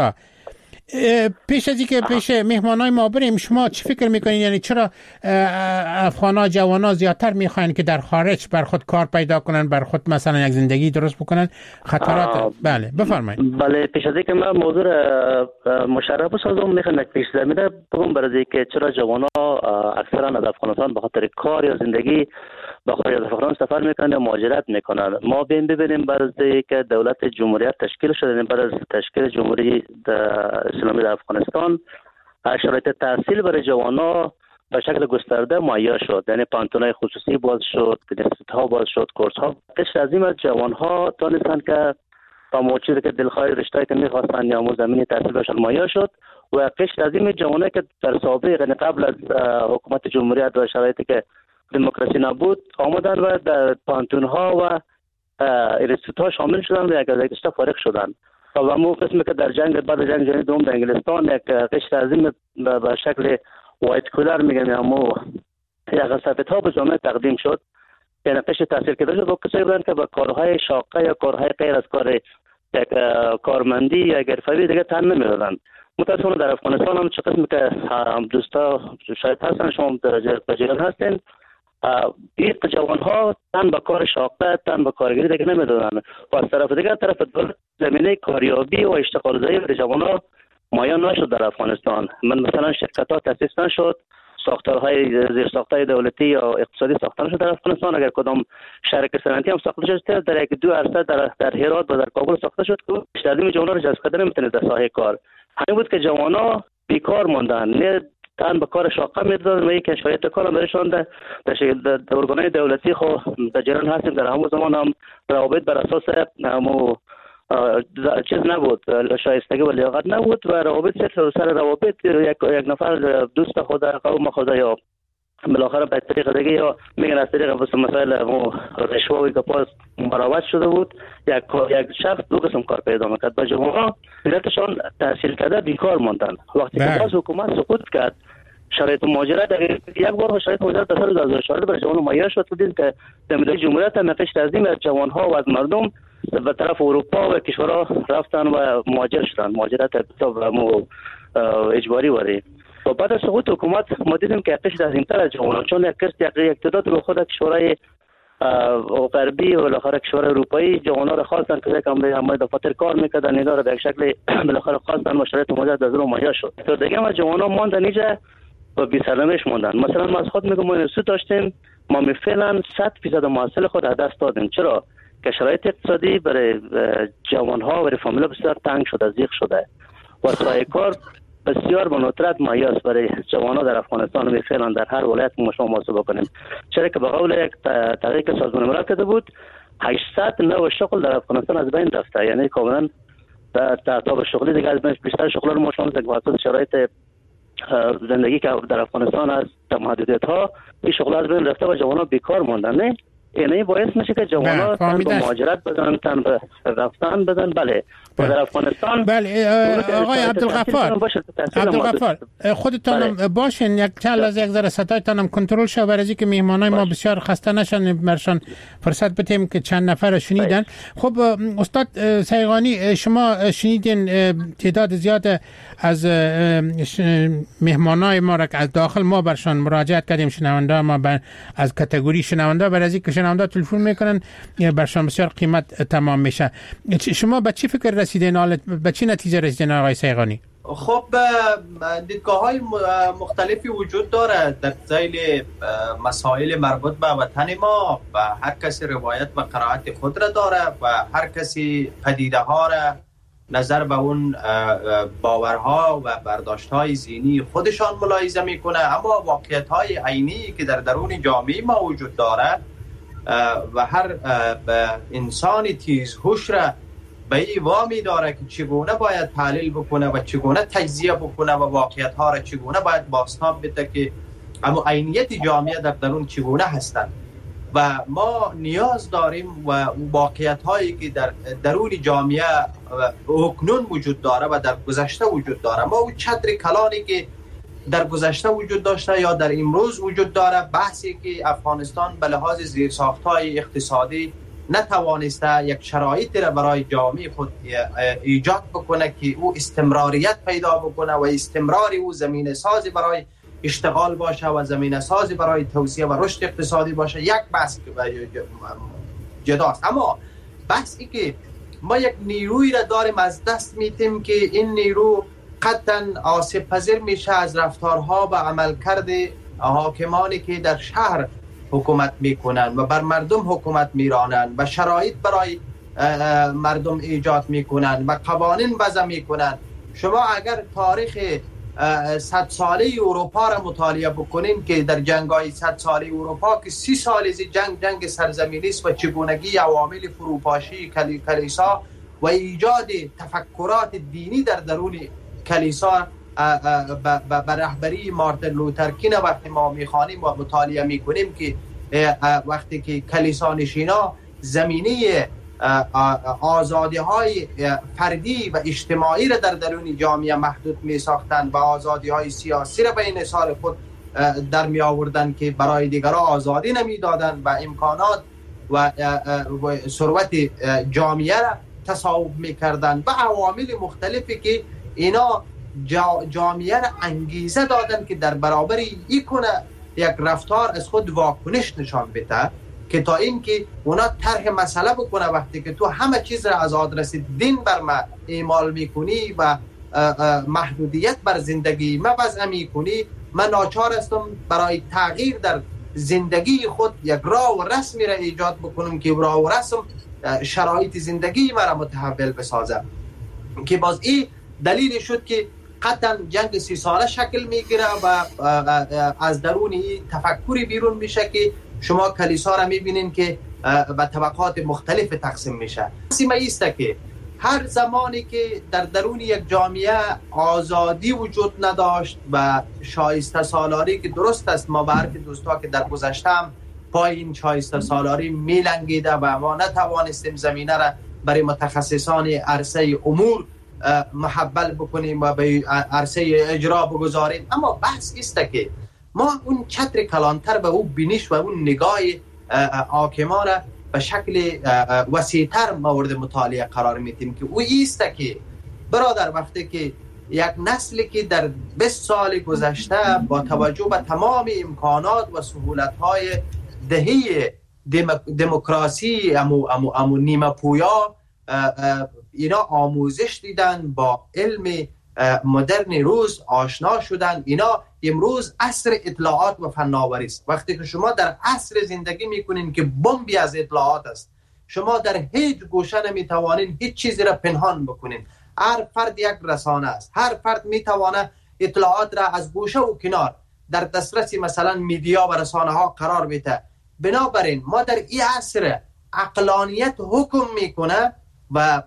پیش از اینکه پیش مهمانای ما بریم، شما چی فکر میکنین؟ یعنی چرا افغانا جوانا زیادتر میخواین که در خارج بر خود کار پیدا کنن، بر خود مثلا یک زندگی درست بکنن؟ خطرات بله بفرمایید. بله پیش از اینکه من موضوع مشرف بسازم میخوام یک پیش زمینه بگم برای اینکه چرا جوانا اکثرا از افغانستان به خاطر کار یا زندگی به خارج از افغانستان سفر میکنن، مهاجرت میکنن. ما ببینیم برای که دولت جمهوریت تشکیل شده، برای تشکیل جمهوری اسلامی در افغانستان شرایط تحصیل برای جوانا به شکل گسترده مهیا شد. یعنی پانتونای خصوصی باز شد، اینستیتوت‌ها باز شد، کورس‌ها. قشر عظیم از جوان‌ها تونستند که با موجودی که دلخواه رشته‌ای که می‌خواستند یا زمینه تحصیل باشند مهیا شد و قشر عظیم جوانایی که در سابق یعنی قبل از حکومت جمهوریت و شرایطی که دموکراسی نبود آمدن و در پانتون‌ها و اینستیتوت‌ها شامل شدند و یک از یک فارغ شدند. و همون قسمی که در جنگ بعد جنگ جهانی دوم در انگلستان یک قشر عظیم به شکل وایت کولر میگن همو یک سفیدها به جامعه تقدیم شد. یعنی قشر تحصیل کرده شد با کسایی بودن که با کارهای شاقه یا کارهای غیر از کار یک کارمندی یا حرفه‌ای دیگه تن نمیدادن. متأسفانه در افغانستان هم چه قسمی که دوستا شاید هستن، شما در جریان هستین، این جوانها تن به کار شاقه، تن به کارگری دیگه نمیدادن و از طرف دیگر طرف دولت زمینه کاریابی و اشتغال زایی برای جوانها مایه نشد در افغانستان. من مثلا شرکت ها تاسیس نشد، ساختارهای زیر ساختای دولتی یا اقتصادی ساخته نشد در افغانستان. اگر کدام شرکت صنعتی هم ساخته شد در یک دو عرصه در هرات و در کابل ساخته شد که بیشتر جوانها رو جذب کردن نمیتونه در ساحه کار. همین بود که جوانها بیکار ماندن، نه تن به کار شاقه می‌دادن و یک شرایط کار برایشان در ارگان‌های دولتی خو در جریان هستیم. در همون زمان هم روابط بر اساس چیز نبود، شایستگی و لیاقت نبود و روابط سر روابط یک نفر دوست خود قوم خود یا بالاخره به طریق دیگه یا میگن از طریق مسائل رشوه‌ای که پاس مراوت شده بود یک شخص دو قسم کار پیدا می‌کرد. با جوان‌ها ملتشان تحصیل کرده بیکار ماندن. وقتی که باز حکومت سقوط کرد شرایط مهاجرت یک بار شرایط مهاجرت در سال 2014 برای جوانان مهیا شد. دیدیم که در مدت جمهوریت هم قشر عظیم از جوان‌ها و از مردم به طرف اروپا و کشورها رفتن و مهاجر شدن، مهاجرت اجباری وری. و بعد از سقوط حکومت ما دیدیم که قشر عظیم‌تر از جوانان، چون یک تعداد رو خود کشورهای غربی و بالاخره کشورهای اروپایی جوان‌ها را خواستن که همه دفاتر کار میکردن، اینا را به یک شکل بالاخره خواستن و شرایط مهاجرت از اون مهیا شد. تو دیگه ما جوان‌ها ماندن اینجا و بی سرنوشت ماندن. مثلا ما از خود میگم ما اینستیتوت داشتیم، ما فعلا 100% محصل خود از دست دادیم. چرا؟ که شرایط اقتصادی برای جوان‌ها و فامیل‌ها بسیار تنگ شده، ضیق شده و سایه کار بسیار به ندرت مایاست برای جوان‌ها در افغانستان و فعلا در هر ولایت ما شما محاسبه کنیم. چرا که به قول یک تحقیق سازمان ملل کرده بود 800 نوع شغل در افغانستان از بین رفته. یعنی کاملا در تعداد شغلی دیگه از بین بیشتر شغل‌ها رو ما شما در واسطه شرایط زندگی که در افغانستان از محدودیت‌ها این شغل‌ها از بین رفته و جوان‌ها بیکار ماندن. نه یعنی باعث میشه که جوان‌ها تن به مهاجرت بدن، تن به رفتن بدن. بله و در افغانستان بله آقای عبدالغفار خودتان باشین یک چند از یک ذره صدایتان هم کنترل شه برای اینکه مهمانای ما بسیار خسته نشن، برشان فرصت بدیم که چند نفر شنیدن. خب استاد سیغانی شما شنیدین تعداد زیاد از مهمانای ما را که از داخل ما برشان مراجعت کردیم، شنونده ما از کاتگوری شنونده برای اینکه شنونده تلفن میکنن برشان بسیار قیمت تمام میشه. شما به چی فکر رسیدین؟ حالت به چی نتیجه رسیدین آقای سیغانی؟ خب دیدگاه‌های مختلفی وجود داره در ذیل مسائل مربوط به وطن ما و هر کسی روایت و قرائت خود را داره و هر کسی پدیده ها را نظر به اون باورها و برداشت‌های ذهنی خودشان ملاحظه میکنه. اما واقعیت‌های عینی که در درون جامعه ما وجود داره و هر انسان تیزهوش را به این وامی داره که چگونه باید تحلیل بکنه و چگونه تجزیه بکنه و واقعیت‌ها را چگونه باید بازتاب بده که اما عینیت جامعه در درون چگونه هستند و ما نیاز داریم و واقعیت‌هایی که در درون جامعه اکنون وجود داره و در گذشته وجود داره، ما اون چتر کلانی که در گذشته وجود داشته یا در امروز وجود داره، بحثی که افغانستان به لحاظ زیرساخت‌های اقتصادی نتوانسته یک شرایطی را برای جامعه خود ایجاد بکنه که او استمراریت پیدا بکنه و استمراری او زمینه سازی برای اشتغال باشه و زمینه سازی برای توسعه و رشد اقتصادی باشه، یک بحث جداست. اما بحثی که ما یک نیروی را داریم از دست میدیم که این نیرو قطعا آسیب پذیر میشه از رفتارها و عملکرد حاکمانی که در شهر حکومت میکنن و بر مردم حکومت میرانن و شرایط برای مردم ایجاد میکنن و قوانین وضع میکنن. شما اگر تاریخ 100 ساله اروپا را مطالعه بکنیم که در جنگ‌های 100 ساله اروپا که 30 سال از جنگ سرزمینی است و چگونگی عوامل فروپاشی کلیسا و ایجاد تفکرات دینی در درون کلیسا به رهبری مارتین لوتر کینگ وقتی ما میخوانیم و مطالعه میکنیم که وقتی که کلیسا نشینا زمینه آزادی های فردی و اجتماعی را در درون جامعه محدود می ساختند و آزادی های سیاسی را به انحصار خود در می آوردن که برای دیگران آزادی نمی دادن و امکانات و ثروت جامعه را تصاحب می کردن و عوامل مختلفی که اینا جامعه را انگیزه دادن که در برابر این کنه یک رفتار از خود واکنش نشان بده که تا اینکه اونا طرح مسئله بکنه وقتی که تو همه چیز را از آدرس دین بر ما اعمال میکنی و محدودیت بر زندگی ما وضع میکنی، من ناچار هستم برای تغییر در زندگی خود یک راه و رسمی را ایجاد بکنم که راه و رسم شرایط زندگی ما را متحول بسازه. که باز این دلیل شد که قطعا جنگ 30 ساله شکل میگیره و از درون این تفکری بیرون میشه که شما کلیسا را میبینین که به طبقات مختلف تقسیم میشه. سیمه ایست که هر زمانی که در درون یک جامعه آزادی وجود نداشت و شایسته سالاری که درست است، ما به حرف دوستا که در گذشتم پای این شایسته سالاری میلنگیده و ما نتوانستیم زمینه را برای متخصصان عرصه امور محول بکنیم و به عرصه اجرا بگذاریم. اما بحث است که ما اون چتر کلانتر به اون بینش و اون نگاه حاکمان را به شکل وسیع‌تر مورد مطالعه قرار میدیم که او است که برادر وقتی که یک نسلی که در 20 سال گذشته با توجه به تمام امکانات و سهولت‌های دهه دموکراسی امو نیمه پویا اینا آموزش دیدن، با علم مدرن روز آشنا شدن، اینا امروز عصر اطلاعات و فناوری است. وقتی که شما در عصر زندگی میکنین که بمبی از اطلاعات است، شما در هیچ گوشه نمیتوانین هیچ چیزی را پنهان بکنین. هر فرد یک رسانه است، هر فرد میتوانه اطلاعات را از گوشه و کنار در دسترس مثلا میدیا و رسانه ها قرار بده. بنابراین ما در این عصر عقلانیت حکم میکنه و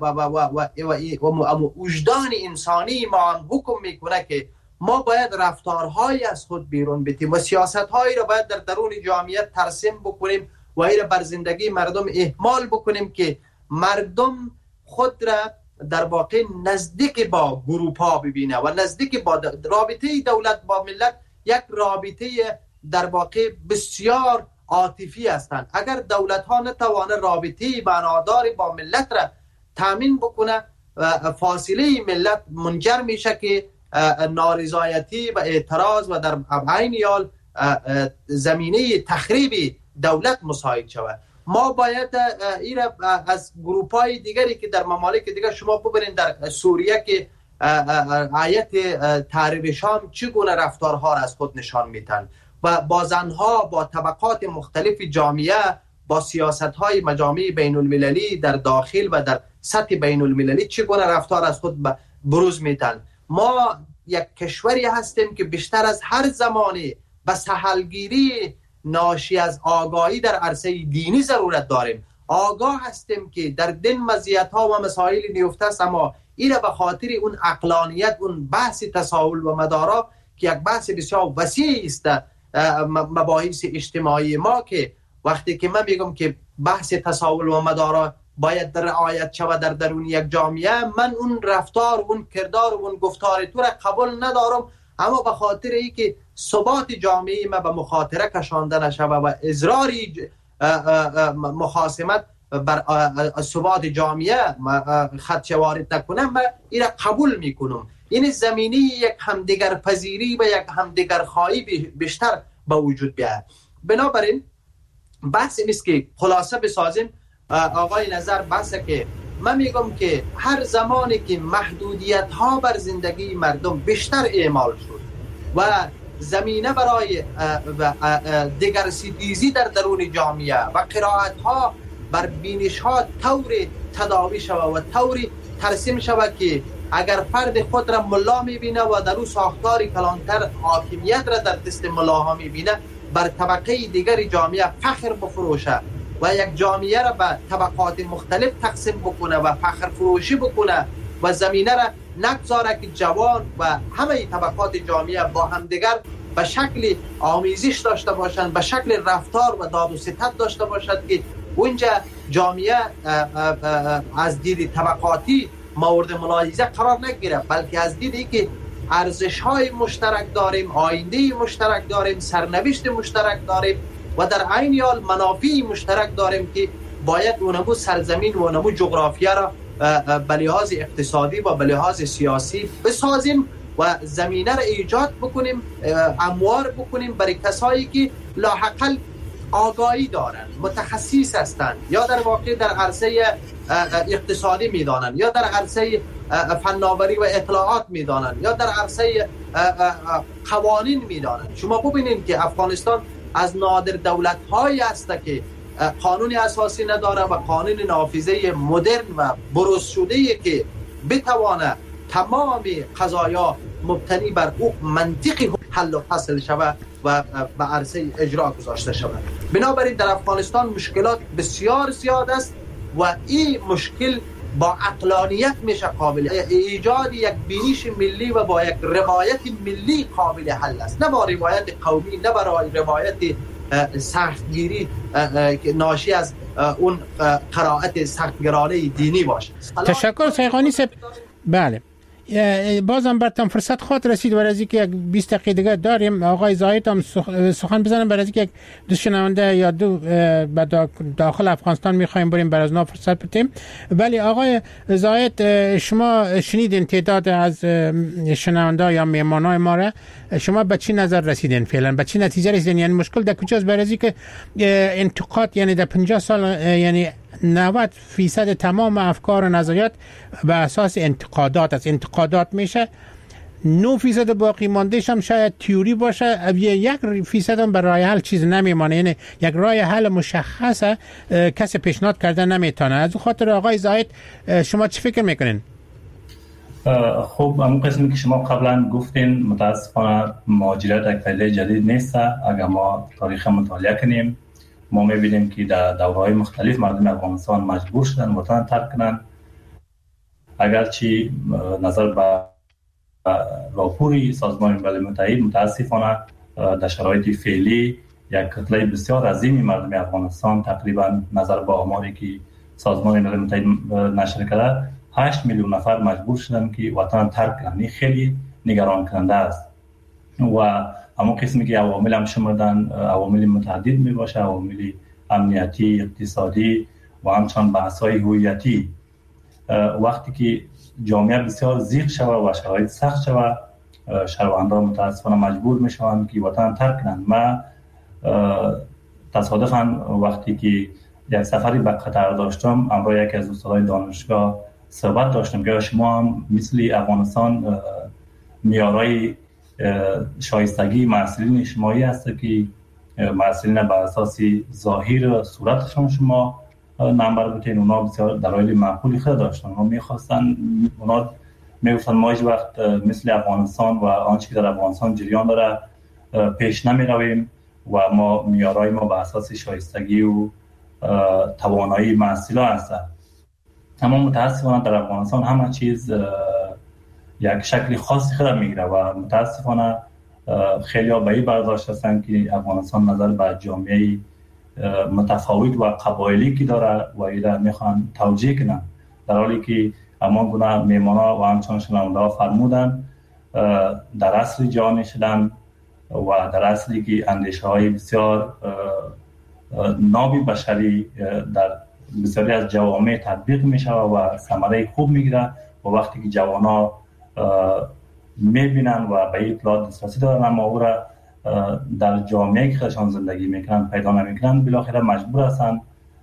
وجدان انسانی ما هم حکم میکنه که ما باید رفتارهای از خود بیرون بتیم و سیاستهایی را باید در درون جامعه ترسیم بکنیم و این را بر زندگی مردم اهمال بکنیم که مردم خود را در واقع نزدیک با گروپ‌ها ببینه و نزدیک با رابطه دولت با ملت یک رابطه در واقع بسیار عاطفی هستند. اگر دولت‌ها نتوانه رابطه معنادار با ملت را تامین بکنه، فاصله ملت منجر میشه که نارضایتی و اعتراض و در عین حال زمینه تخریب دولت مساعد شود. ما باید این از گروپ‌های دیگری که در ممالک دیگر شما ببینید در سوریه که آیت تحریر شام چگونه رفتارها را از خود نشان میدن و با زنها با طبقات مختلف جامعه با سیاست‌های مجامع بین المللی در داخل و در سطح بین المللی چگونه رفتار از خود بروز میدن. ما یک کشوری هستیم که بیشتر از هر زمانی به سهلگیری ناشی از آگاهی در عرصه دینی ضرورت داریم. آگاه هستیم که در دین مزیت‌ها و مسائل نیفته است، اما این به خاطر اون عقلانیت، اون بحث تساهل و مدارا که یک بحث بسیار وسیع است، مباحث اجتماعی ما که وقتی که من میگم که بحث تساهل و مدارا باید رعایت شود در درون یک جامعه، من اون رفتار، اون کردار، اون گفتار تو را قبول ندارم، اما به خاطر ای که ثبات جامعه ما به مخاطره کشانده نشود و اضرار مخاصمت بر ثبات جامعه خدشه وارد نکنم، من این را قبول میکنم. این زمینه یک همدیگر پذیری و یک همدیگر خواهی بیشتر به وجود بیاید. بنابراین بحث نیست که خلاصه بسازیم. آقای نظر بحثه که من میگم که هر زمانی که محدودیت ها بر زندگی مردم بیشتر اعمال شد و زمینه برای دیگر ستیزی در درون جامعه و قرائت ها بر بینش ها طور تداوی شود و طوری ترسیم شود که اگر فرد خود را ملا میبینه و در او ساختار کلانتر حاکمیت را در دست ملاها میبینه، بر طبقه دیگر جامعه فخر بفروشه و یک جامعه را به طبقات مختلف تقسیم بکنه و فخر فروشی بکنه و زمینه را نگذاره که جوان و همه طبقات جامعه با همدیگر به شکل آمیزش داشته باشند، به شکل رفتار و داد و ستد داشته باشد که اونجا جامعه از دید طبقاتی مورد ملاحظه قرار نگیره، بلکه از دیدی که ارزش‌های مشترک داریم، آینده مشترک داریم، سرنوشت مشترک داریم و در عین حال منافع مشترک داریم که باید اونمو سرزمین و اونمو جغرافیا را به لحاظ اقتصادی و به لحاظ سیاسی بسازیم و زمینه را ایجاد بکنیم، اموار بکنیم برای کسایی که لاحقل آگاهی دارن، متخصص هستند، یا در واقع در عرصه اقتصادی میدانن، یا در عرصه فناوری و اطلاعات میدانن، یا در عرصه قوانین میدانن. شما ببینید که افغانستان از نادر دولت‌هایی است که قانون اساسی نداره و قانون نافذه مدرن و بروز شده‌ای که بتوانه تمام قضایا مبتنی بر او منطقی حل و فصل شود و به عرصه اجرا گذاشته شود. بنابراین در افغانستان مشکلات بسیار زیاد است و این مشکل با عقلانیت میشه قابل ایجاد یک بینش ملی و با یک روایت ملی قابل حل است، نه با روایت قومی، نه با روایت سختگیری که ناشی از اون قرائت سختگرانه دینی باشه. تشکر سیغانی صاحب. بله، بازم براتون فرصت خواهد رسید برای از اینکه یک 20 دقیقه دیگه داریم. آقای زاهد هم سخن بزنم برای از اینکه یک دو شنونده یا دو داخل افغانستان میخوایم بریم برای از نا فرصت بدیم. ولی آقای زاهد، شما شنیدین تعداد از شنونده یا مهمانای ما را، شما به چی نظر رسیدین فعلا؟ به چی نتیجه رسیدین؟ یعنی مشکل در کجاست؟ برای از اینکه انتقاد، یعنی در 50 سال یعنی 90% تمام افکار و نظریات به اساس انتقادات است. انتقادات میشه 9% باقی ماندهش هم شاید تئوری باشه، 1% هم برای حل چیز نمیمانه، یعنی یک راه حل مشخصه کسی پیشنهاد کرده نمیتونه. از اون خاطر آقای زاهد شما چی فکر میکنین؟ خب همون قسمی که شما قبلا گفتین متاسفانه مهاجرت یک پدیده جدید نیست. اگر ما تاریخ مطالعه کنیم ما می‌بینیم که در دوره‌های مختلف مردم افغانستان مجبور شدن وطن ترک کنن، اگرچه نظر به راپوری سازمان ملل متحد متاسفانه در شرایط فعلی یک کتله بسیار عظیمی مردم افغانستان، تقریبا نظر به آماری که سازمان ملل متحد نشر کرده 8 میلیون نفر مجبور شدن که وطن ترک کنن. این خیلی نگران کننده است و همون قسمی که عوامل هم شمردن عوامل متعدد می باشه، عوامل امنیتی، اقتصادی و همچنان بحث‌های هویتی. وقتی که جامعه بسیار ضیق شود و شرایط سخت شود، شهروندان متاسفانه مجبور می شوند که وطن ترک کنند. من تصادفاً وقتی که یک سفری به قطر داشتم، همراه یکی از استادای دانشگاه صحبت داشتم که شما هم مثل افغانستان معیارهای شایستگی محصلین اجتماعی هست که محصلین بر اساس ظاهر صورتشون شما نمبر بتین. اونا بسیار دلایل معقولی خود داشتن، اونا میخواستن، اونا میگفتن ما هیچ وقت مثل افغانستان و آنچه که در افغانستان جریان داره پیش نمی رویم و ما معیارهای ما بر اساس شایستگی و توانایی محصلا هستن. اما متاسفانه در افغانستان همه چیز یک شکل خاصی خود میگیره و متاسفانه خیلی ها به این برداشت هستن که افغانستان نظر به جامعه متفاوت و قبایلی که داره و ایره میخوان توجیه کنن، در حالی که اما گونه میمانا و همچنان شنونده ها فرمودن در اصل جهان شدن و در اصلی که اندیشه های بسیار نابی بشری در بسیاری از جوامع تطبیق میشه و ثمره خوب میگیره و وقتی که جوان ها میبینن و به اطلاعات دسترسی دارن اما او را در جامعه که خودشان زندگی میکنن پیدا نمیکنن، بالاخره مجبور هستن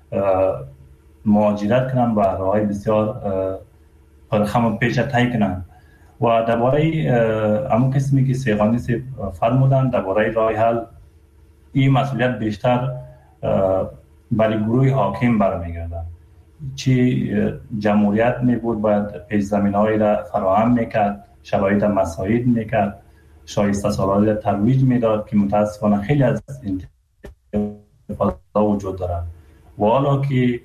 مهاجرت کنن و راههای بسیار پرخم پیش طی کنن. و درباره همون قسمی که سیغانی فرمودن درباره راه حل، این مسئولیت بیشتر برای گروه حاکم برمیگردن چی جمهوریت می بود باید پیش زمینه‌ای را فراهم میکرد، شرایط مساعد میکرد، شایسته سالاری را ترویج میداد که متاسفانه خیلی از انتقادها وجود دارد. و حالا که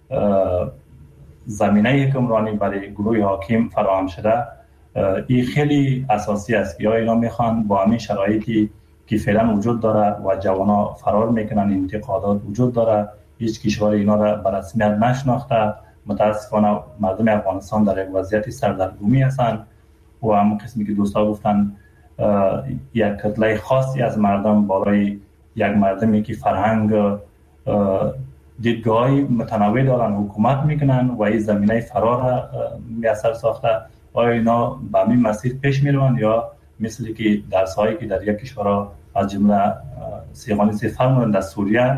زمینه حکمرانی برای گروه حاکم فراهم شده، این خیلی اساسی است که یا اینا میخوان با همین شرایطی که فعلا وجود داره و جوانا فرار میکنن، انتقادات وجود داره، هیچ کشور اینا را به رسمیت نشناخته، متاسفانه مردم افغانستان در یک وضعیت سردرگمی هستند و همون قسمی که دوستا گفتن یک کتله خاصی از مردم بالای یک مردمی که فرهنگ دیدگاهی متنوع دارن حکومت میکنن و این زمینه فرار میسر ساخته. آیا اینا به همین مسیر پیش میروند یا مثل که درسایی که در یک کشور از جمله سیغانی فرمودن در سوریه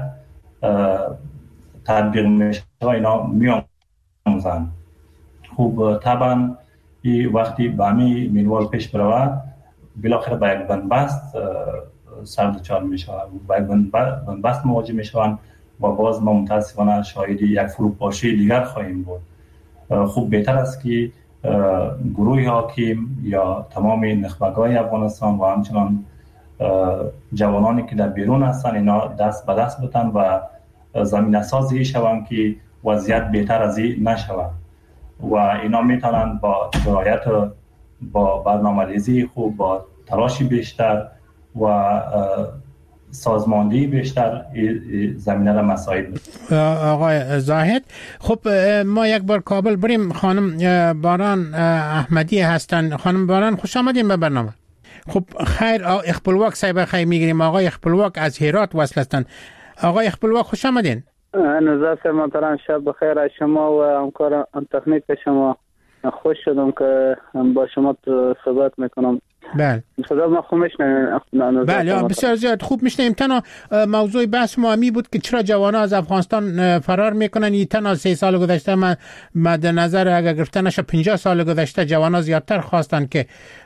تطبیق میشه و اینا میاموزن؟ خوب طبعا این وقتی به همین منوال پیش بروه بالاخره به یک بنبست سردچار میشه، با یک بنبست مواجه میشوند و باز ما متاسفانه شاهد یک فروپاشی دیگر خواهیم بود. خوب بهتر است که گروه حاکم یا تمام نخبگان افغانستان و همچنان جوانانی که در بیرون هستن اینا دست به دست بتن و زمینه سازی شوند که وضعیت بهتر از این نشود و اینا میتونن با جرایت، با برنامه‌ریزی خوب، با تلاش بیشتر و سازماندهی بیشتر زمینه را مساعد بود. آقای زاهد، خب ما یک بار کابل بریم. خانم باران احمدی هستن. خانم باران خوش آمدین به برنامه. خب خیر، اخپلواک صاحب خیر میگیریم. آقای اخپلواک از هرات وصل هستن. آقای اخپلواک خوش آمدین. نظر محترم، شب بخیر از شما و همکار تکنیک شما. خوش شدم که با شما صحبت میکنم. بله. صدا ما خوب میشنوید؟ بله بسیار زیاد خوب میشنویم. تنها موضوع بحث ما می بود که چرا جوانان از افغانستان فرار میکنن. این تنها 3 سال گذشته من مد نظر اگر گرفته نشه 50 سال گذشته جوانان زیادتر خواستن که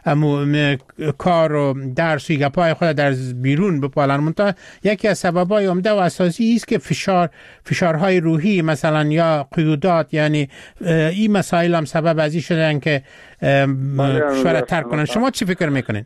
کار و درس و گپای خود در بیرون بپالن. منتها یکی از سببای عمده و اساسی است که فشارهای روحی مثلا یا قیودات، یعنی این مسائل هم سبب ازی شدن که کشور ترک کنن. شما چی فکر میکنین؟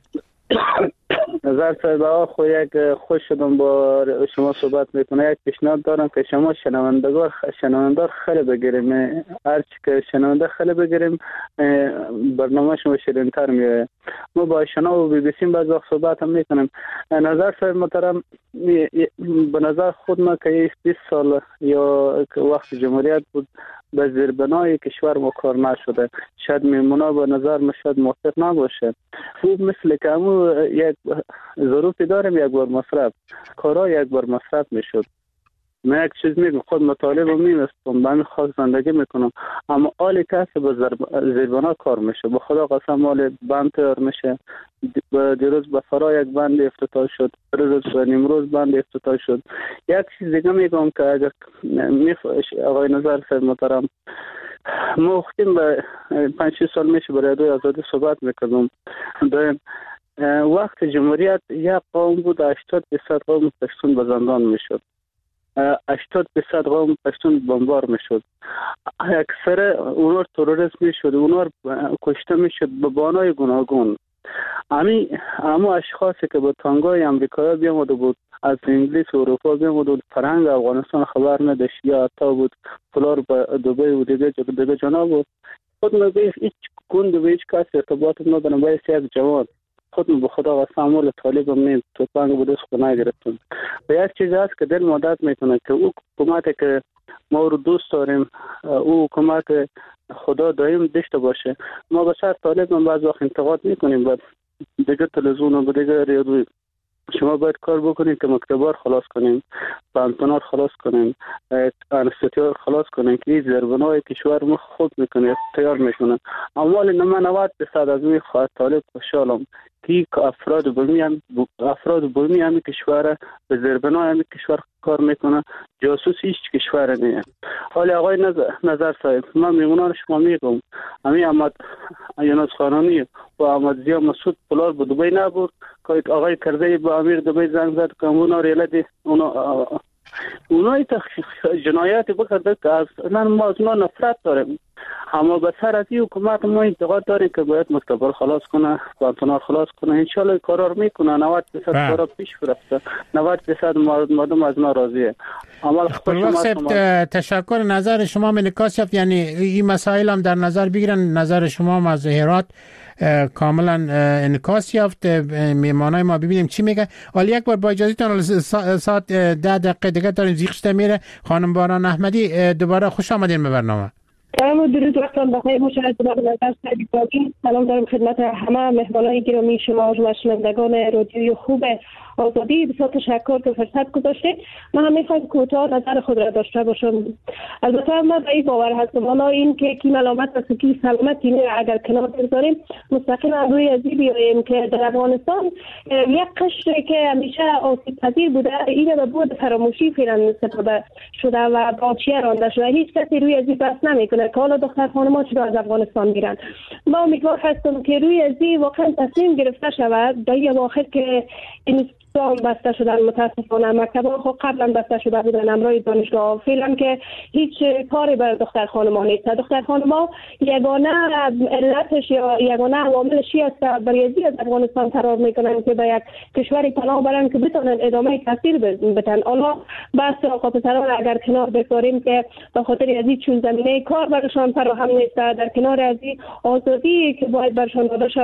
نظر صاحب خو یک خوش شدم با شما صحبت میکنه. یک پیشنهاد دارم که شما شنوندار خیلی بگیریم، هرچی که شنونده خیلی بگیریم برنامه شما شیرین‌تر میاد. ما با شما و بی بی سی بعض وقت صحبت هم میکنیم. نظر صاحب محترم، به نظر خود ما که 20 سال یا وقت جمهوریت بود به زیربنای کشور ما کار نشده. شاید میمونا به نظر ما شاید موافق نباشه. خوب مثل که همون یک ظروفی داریم، یک بار مصرف کارا یک بار مصرف میشد. من یک چیز میگم، خود مطالب رو میمستم، به همین خاص زندگی میکنم، اما آلی کسی به زیربنا کار میشه. به خدا قسم آلی بند تیار میشه. دیروز به فرا یک بند افتتاح شد، روز به نیمروز بند افتتاح شد. یک چیز دیگه میگم که اگر آقای نظر صاحب محترم، ما وقتیم به 5-6 سال میشه برای دوی آزادی صحبت میکردم. وقت جمهوریت یک قوم بود 80% قوم پشتون به زندان میشد، 80% قوم پشتون بمبار میشد، اکثر اونور تروریسم میشد، اونور کشته میشد به بانای گوناگون. اما اشخاصی که به تانگای امریکایی بیامده بود، از انگلیس و اروپا بیامده بود، فرهنگ افغانستان خبر نداشت، یا حتی بود فلار به دبی و دیگه جانا بود، خود به هیچ گوند به هیچ کس ارتباط ندارم. باید یک جوان خودم به خدا قسم مول طالبم نیم تو پنگ بودش خونه گرفتم. و یک چیز هست که دل مدد میکنه که او حکومتی که ما رو دوست داریم، او حکومت خدا دایم داشته باشه. ما به سر طالبم بعض وقت انتقاد میکنیم، بعد دیگه تلویزیون و دیگه رادیو شما باید کار بکنید که مکتبار خلاص کنیم، پانتونات خلاص کنیم، انستیتوار خلاص کنیم که این زیربنای کشور ما خود میکنه، تیار میکنه. اما من 90% از می خواهد طالب خوشحالم که افراد بومی همی کشور به زیربنای همی کشور کار میکنه، جاسوس هیچ کشور نیست. حالا آقای نظر صاحب، من میمونان شما میگم همی احمد یونس خانانی و احمد زیا مسعود پولار به دبی نبود که آقای کرزی با امیر دبی زنگ زد که اونا ریله دی اونا اونایی جنایت بکرده که اصلا ما از اونا نفرت داریم، اما به سر از این حکومت ما اعتقاد داریم که باید مستقبل خلاص کنه، گوانتانامو خلاص کنه. انشالله کارا رو میکنه. 90% کارا پیش رفته، 90% مردم از ما راضیه. تشکر. نظر شما منعکس یافت، یعنی این مسائل هم در نظر بگیرن، نظر شما از هرات کاملا انعکاس یافت. میهمانای ما ببینیم چی میگه. حالا یک بار با اجازهتون ساعت 10 دقیقه دیگه داریم زیخشت میره. خانم باران احمدی دوباره خوش آمدین به برنامه. سلام و درود وقتان بخیر. مشاهده بنظر سعیدی. سلام دارم خدمت همه مهمانای گرامی شما و شنوندگان رادیوی خوب آزادی. بسیار تشکر که فرصت گذاشتید. من هم میخوایم کوتاه نظر خود را داشته باشم. البته ما به این باور هستم حالا این که کی ملامت است کی سلامت اینه اگر کنار بگذاریم مستقیما روی از این بیاییم که در افغانستان یک قشری که همیشه آسیب پذیر بوده این به بود فراموشی فعلا استفاده شده و باچیه رانده شده. هیچ کسی روی از این بحث نمیکنه که حالا دختر خانم‌ها چرا از افغانستان میرن. ما امیدوار هستم که روی از این واقعا تصمیم گرفته شود در این واقع که این بسته شدن. متاسفانه مکتب‌ها خب قبلا بسته شده بودن امروز دانشگاه فعلا که هیچ کاری بر دختر خانم‌ها نیست. دختر خانم‌ها یگانه علتش یا یگانه عواملش است برای از افغانستان فرار میکنن که به یک کشوری پناه برن که بتونن ادامه تحصیل بدن. حالا بحث آقا پسران اگر کنار بگذاریم که به خاطر از این چون زمینه کار برشان فراهم نیست، در کنار از این آزادی که باید برشان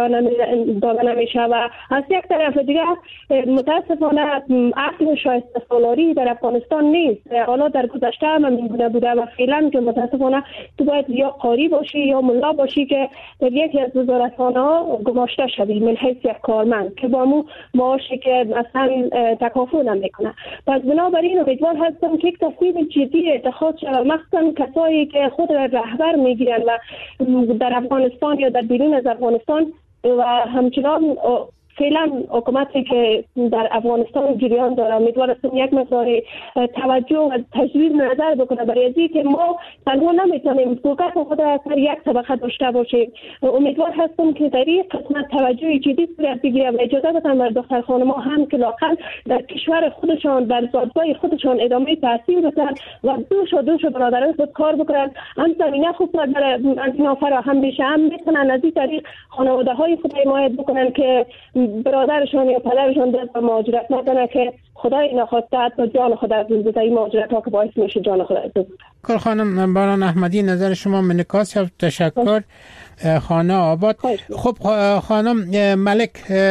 داده نمیشه و از یک طرف دیگه متاسفانه عقل شایسته سالاری در افغانستان نیست. حالا در گذشته هم این بوده و فعلا که متاسفانه تو باید یا قاری باشی یا ملا باشی که در یکی از وزارتخانه‌ها گماشته شوی من حیث یک کارمند که با مو معاشی که اصلا تکافؤ نمیکنه. پس بنابراین امیدوار هستم که یک تصمیم جدی اتخاذ شود، مخصوصا کسایی که خود را رهبر میگیرن و در افغانستان یا در بیرون از افغانستان و همچنان فعلا حکومتی که در افغانستان جریان داره امیدوار هستم یک مقدار توجه و تجویز نظر بکنه برای اینکه که ما تنها نمیتونیم فوکس خود را سر یک طبقه داشته باشیم. امیدوار هستم که در این قسمت توجه جدی صورت بگیره و اجازه بدن بر دختر خانم‌ها هم که لااقل در کشور خودشان در زادگاه خودشان ادامه تحصیل بدن و دوش برادران خود کار بکنن. هم زمینه خوب در از اینا فراهم میشه، هم میتونن از این طریق خانواده‌های خود حمایت بکنن که برادرشون یا پدرشون دست به مهاجرت نکنه که خدای نخواسته حتی جان خود از این بوده. این مهاجرت ها که باعث میشه جان خود از این. کل خانم باران احمدی نظر شما منعکس یافت. تشکر. خانه آباد. خب خانم ملک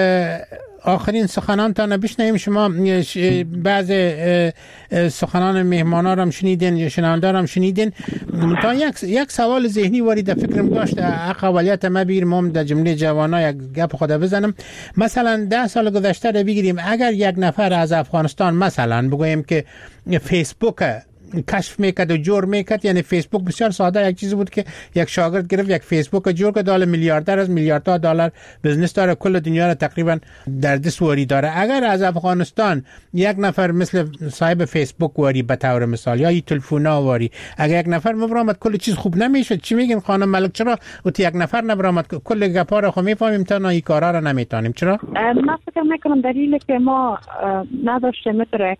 آخرین سخنانتان بشنویم. شما بعض سخنان مهمانا رو هم شنیدین یا شنونده رو هم شنیدین. تا یک سوال ذهنی وارد فکرم داشت اقوالیت ما بگیرم هم در جمله جوانا یک گپ خود بزنم. مثلا 10 سال گذشته رو بگیریم، اگر یک نفر از افغانستان مثلا بگوییم که فیسبوک کشف میکرد و جور میکرد، یعنی فیسبوک بسیار ساده یک چیزی بود که یک شاگرد گرفت یک فیسبوک جور کرد، حالا میلیاردر از میلیاردها دلار بزنس داره، کل دنیا را تقریبا در دست واری داره. اگر از افغانستان یک نفر مثل صاحب فیسبوک واری به طور مثال یا تلفونا واری، اگر یک نفر مبرامد کل چیز خوب نمیشه. چی میگین خانم ملک؟ چرا اوت یک نفر نبرامد کل گپا رو خو میفهمیم تا این کارا رو نمیتونیم؟ چرا؟ من فکر میکنم دلیلی که ما نداشتیم مثل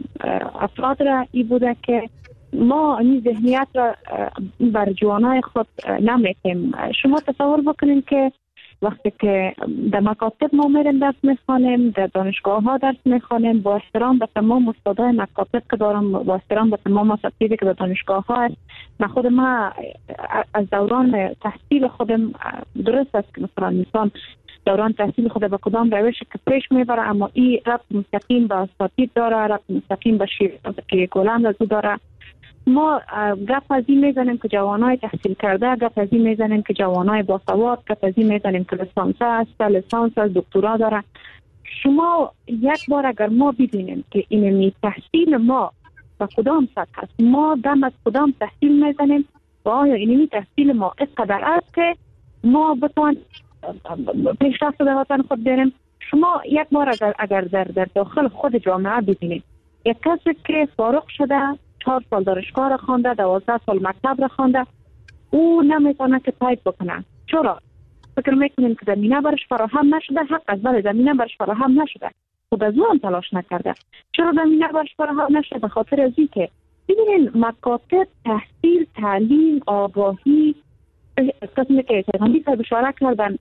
افراد را ای بوده که ما این ذهنیت را بر جوانای خود نمیتیم. شما تصور بکنین که وقتی که در مکاتب ما میریم درس میخوانیم، در دانشگاه ها درس میخوانیم، با احترام به تمام استادای مکاتب که دارم، با احترام به تمام اساتیدی که در دانشگاه ها هست، من خود ما از دوران تحصیل خودم درست است که مثلا انسان دوران تحصیل خود به کدام روش که پیش میبره، اما این ربط مستقیم به اساتید داره، ربط مستقیم به شیعه گلند از داره. ما گپ از این میزنیم که جوانای تحصیل کرده، گپ از این میزنیم که جوانای باسواد، گپ از این میزنیم که لیسانس است، لیسانس است، دکترا داره. شما یک بار اگر ما ببینیم که این تحصیل ما به کدام سطح است، ما دم از کدام تحصیل میزنیم و آیا این تحصیل ما اینقدر است که ما بتوان پیشرفت به وطن خود بریم. شما یک بار اگر در داخل خود جامعه ببینید یک کسی که فارغ شده 4 سال دانشگاه را خوانده، 12 سال مکتب را خوانده، او نمیتونه که تایپ بکنه. چرا؟ فکر میکنیم که زمینه برش فراهم نشده. حق از بله زمینه برش فراهم نشده. خود از اون تلاش نکرده. چرا در این نباش برها نشه؟ به خاطر از این که ببینین مکاتب تحصیل، تعلیم، آگاهی، قسمی که سیغاندی صاحب اشاره کردن،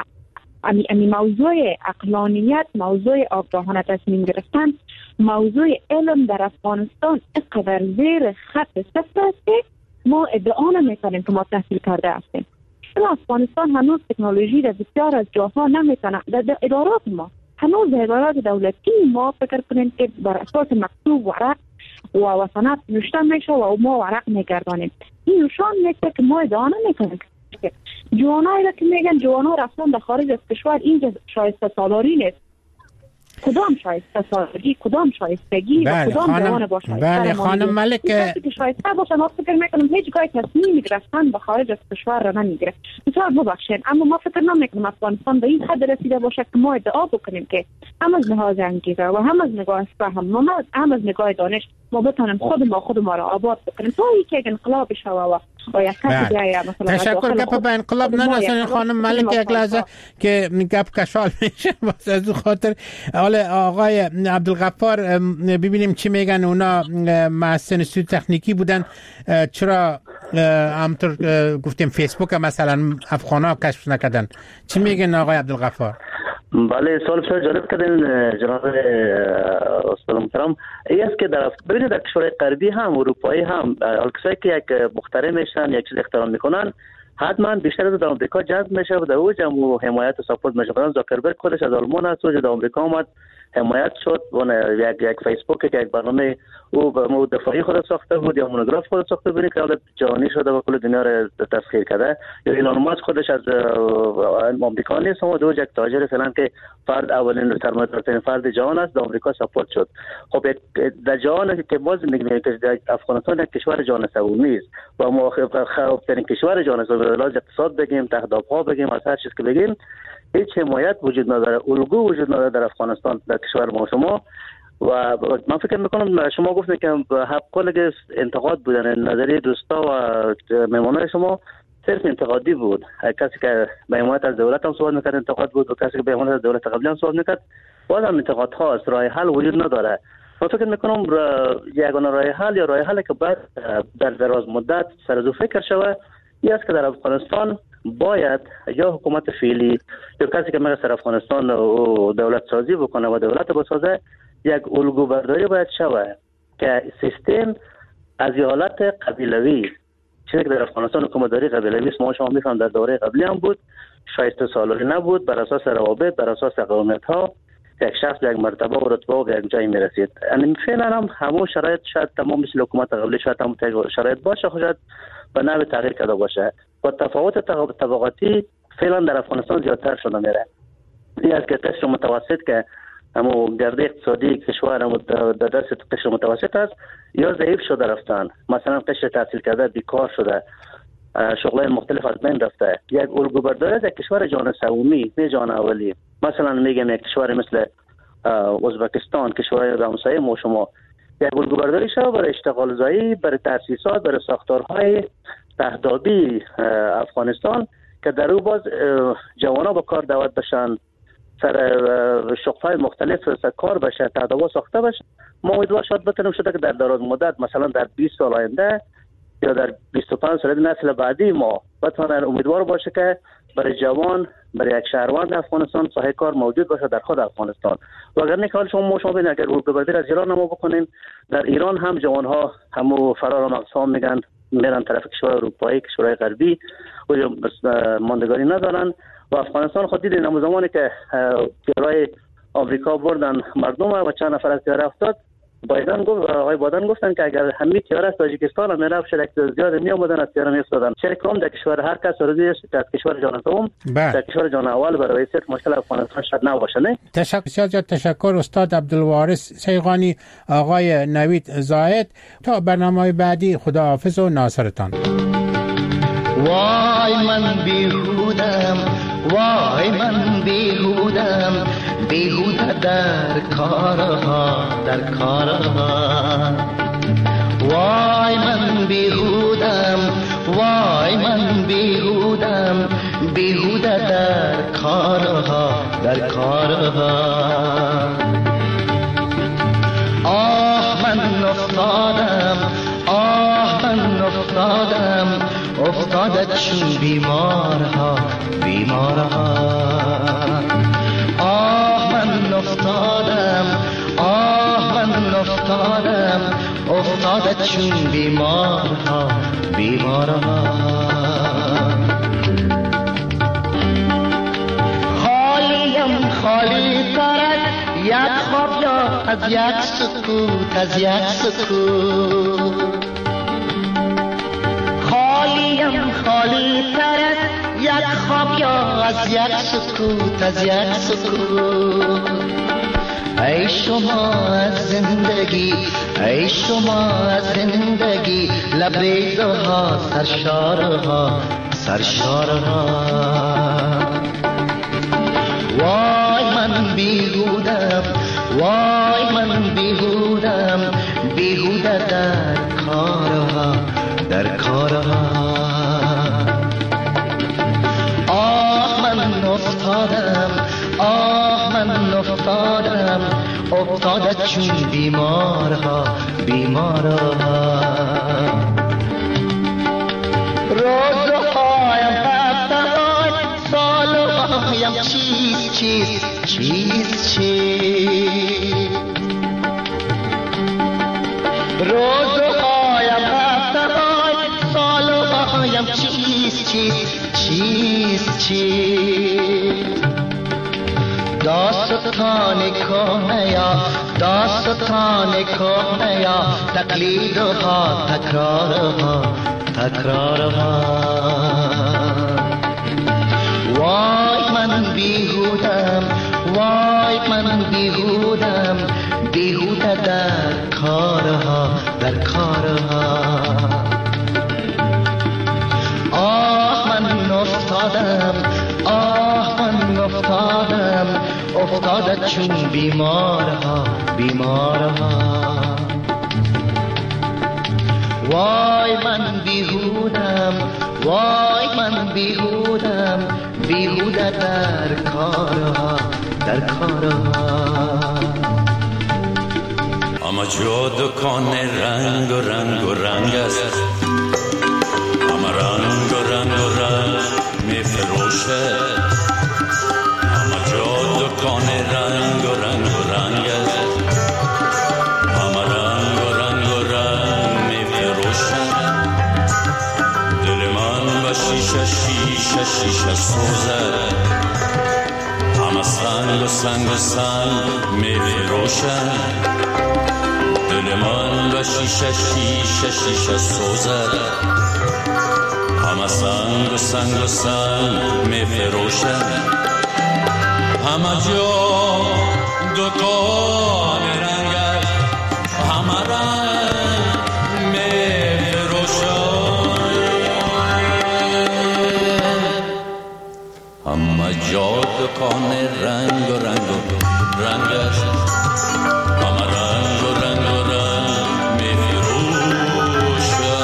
امی موضوع عقلانیت، موضوع آگاهانه تصمیم گرفتن، موضوع علم در افغانستان اینقدر زیر خط صفر است که ما ادعا نمی‌کنیم که ما تحصیل کرده هستیم. چون افغانستان هنوز تکنولوژی در بسیار از جاها نمیتونه، در ادارات ما هنوز ادارات دولتی ما فکر کنیم که بر اساس مکتوب ورق و وسنات نوشته میشه و ما ورق میگردانیم. این نشان میده که ما ادعا نمی‌کنیم. جوانایی را که میگن جوانا رفتن در خارج از کشور، اینجا شایسته سالاری نیست. کدام شایسته سالاری، کدام شایستگی و کدام جوان با شایسته؟ بله خانم ملک، که شایسته باشه ما فکر میکنم هیچ گاهی تصمیم گرفتن به خارج از کشور را نمیگیره. بسیار ببخشید اما ما فکر نمیکنم افغانستان به این حد رسیده باشه که ما ادعا بکنیم که هم از لحاظ انگیزه و هم از نگاه فهم و هم از نگاه دانش ما بتونیم خود ما را آباد بکنیم تا اینکه انقلاب شوه و یک کسی بیاید مثلا تشکر. گپ به انقلاب نرسونین خانم ملک، یک لحظه که گپ کشال میشه واسه از خاطر حالا آقای عبدالغفار ببینیم چی میگن. اونا محسن سود تکنیکی بودن، چرا همطور گفتیم فیسبوک مثلا افغانا کشف نکردن؟ چی میگن آقای عبدالغفار؟ بله سوال بسیار جالب کردین جناب استاد محترم. این است که ببینید در کشورهای غربی هم اروپایی هم کسایی که یک مخترع میشن یک چیز اختراع میکنن حتما بیشتر از آمریکا جذب میشه و در اوج هم حمایت و ساپورت میشه. مثلا زاکربرگ خودش از آلمان است و در آمریکا اومد حمایت شد و یک فیسبوک که یک برنامه او دفاعی خود ساخته بود یا مونوگراف خود ساخته بود که حالا جهانی شده و کل دنیا را تسخیر کرده. یا ایلان ماسک خودش از آمریکا نیست اما دوج یک تاجر فعلا که فرد اولین سرمایه‌دارترین فرد جهان است در آمریکا ساپورت شد. خب در جهان که باز میگیم که افغانستان یک کشور جهان سومی است و ما خرابترین کشور جهان سومی از اقتصاد بگیم، تهداب‌ها بگیم، از هر چیز که بگیم هیچ حمایت وجود نداره، الگو وجود نداره در افغانستان، در کشور ما شما. و من فکر میکنم شما گفتید که حق انتقاد بودن نظریه دوستا و مهمانای شما صرف انتقادی بود. کسی که به حمایت از دولت هم صحبت میکرد انتقاد بود و کسی که به حمایت از دولت قبلی هم صحبت میکرد باز هم انتقاد هاست، راه حل وجود نداره. من فکر میکنم یگانه راه حل یا راه حلی که باید در دراز مدت سر از فکر شود این است که در افغانستان باید یا حکومت فعلی یا کسی که میگه سر افغانستان دولت سازی بکنه و دولت بسازه یک الگو برداری باید شود که سیستم از حالت قبیلوی چیزی که در افغانستان حکومت داری قبیلوی است، ما شما میفهم در دوره قبلی هم بود، شایسته سالاری نبود، بر اساس روابط، بر اساس قومیت ها یک شخص یک مرتبه و رتبه و یک جایی میرسید. یعنی فعلا هم همون شرایط شاید تمام مثل حکومت قبلی شاید هم شرایط باشه، شاید به نحو تغییر کرده باشه و تفاوت طبقاتی فعلا در افغانستان زیادتر شده میره. این از که قشر متوسط که همون گرده اقتصادی کشور در دست قشر متوسط است یا ضعیف شده رفتن، مثلا قشر تحصیل کرده بیکار شده، شغلای مختلف از بین رفته. یک الگو برداری در کشور جهان سومی نه جهان اولی، مثلا میگم یک کشور مثل ازبکستان، کشورهای همسایه ما شما، یک الگو برداری شده برای اشتغال زایی، برای تأسیسات، برای ساختارهای تهدابی افغانستان که در او باز جوانا با کار دعوت بشن، سر شغل‌های مختلف سر کار بشه، تهدابا ساخته بشه. ما امیدوار شد بتونیم شده که در دراز مدت مثلا در 20 سال آینده یا در 25 سال نسل بعدی ما بتونن امیدوار باشه که برای جوان، برای یک شهروند افغانستان ساحه کار موجود باشه در خود افغانستان. و اگر نکال شما ببینید اگر الگوبرداری از ایران ما بکنیم، در ایران هم جوانها همو فرار و مقصام میگن، میرن طرف کشور اروپایی، کشورهای غربی و ماندگاری ندارن. و افغانستان خود دیدین همون زمانی که تیارای آمریکا بردن مردم و چند نفر از تیاره افتاد، آقای بایدن گفتن که اگر همین تیاره از تاجیکستان هم میرفت شرک زیاد می آمدن از تیاره می افتادن. شرکام در کشور هر کس روزی است که از کشور جان دوم در کشور جان اول برای وضعیت مشکل افغانستان شاید نباشه. نه تشکر استاد عبدالوارث سیغانی، آقای نوید زاهد. تا برنامه بعدی خداحافظ و ناصرتان. وای من بیهودم، وای من بیهودم، بیهوده در کارها، در کارها. وای من بیهودم، وای من بیهودم، بیهوده در کارها، در کارها. افتادت چون بیمارها بیمارها. آه من افتادم، آه من افتادم، افتادت چون بیمارها بیمارها. خالیم خالی ترد یک خواب یا از یک سکوت، از یک سکوت. خالیم خالی ترد یک خواب یا از یک سکوت، از یک سکوت. ای شما از زندگی، ای شما از زندگی، لبریزها سرشارها سرشارها. وای من بیهودم، وای من بیهودم، بیهوده در کارها در کارها. آه من افتادم، آه من افتادم، افتادت چون بیمارها بیمارها. روزهایم هفته‌های سالهایم چیز چیز چیز چیز. روزهایم هفته‌های سالهایم چیز چیز چیز چیز. داستان کهنه یا داستان کهنه یا تقلیدها تکرارها تکرارها. وای من بیهودم، وای من بیهودم، بیهوده در کارها در کارها. آه من افتادم، آه من افتادم، افتادت چون بیمارها بیمارها. وای من بیهودم، وای من بیهودم، بیهوده در کارها در کارها. اما جا دکان رنگ و رنگ و رنگ است، اما رنگ و رنگ و رنگ می فروشه. اما جا دکان رنگ و رنگ و رنگ است، اما رنگ و رنگ و رنگ می فروشه. دل من با شیشه شیشه شیشه سوزه، اما سنگ و سنگ و سنگ می فروشه. دل من با شیشه شیشه شیشه سوزه، همه سنگ و سنگ و سنگ می فروشه. همه جا دکان رنگ است، همه رنگ می فروشه. همه جا دکان رنگ و رنگ و رنگ است، همه رنگ و رنگ و رنگ می فروشه.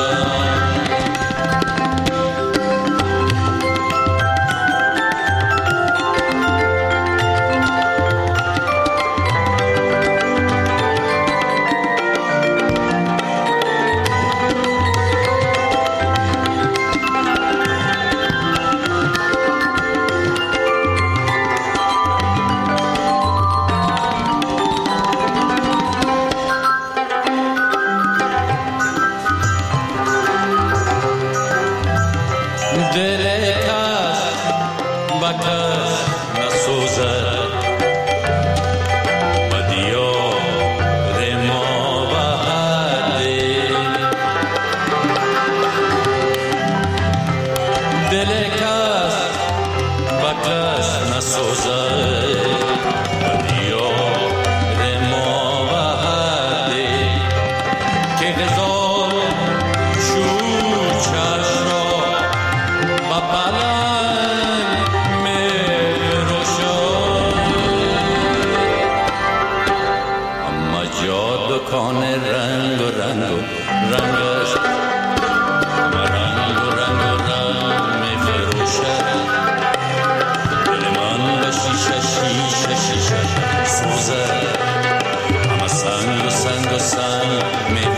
سوزه، همه سنگ و سنگ و سنگ می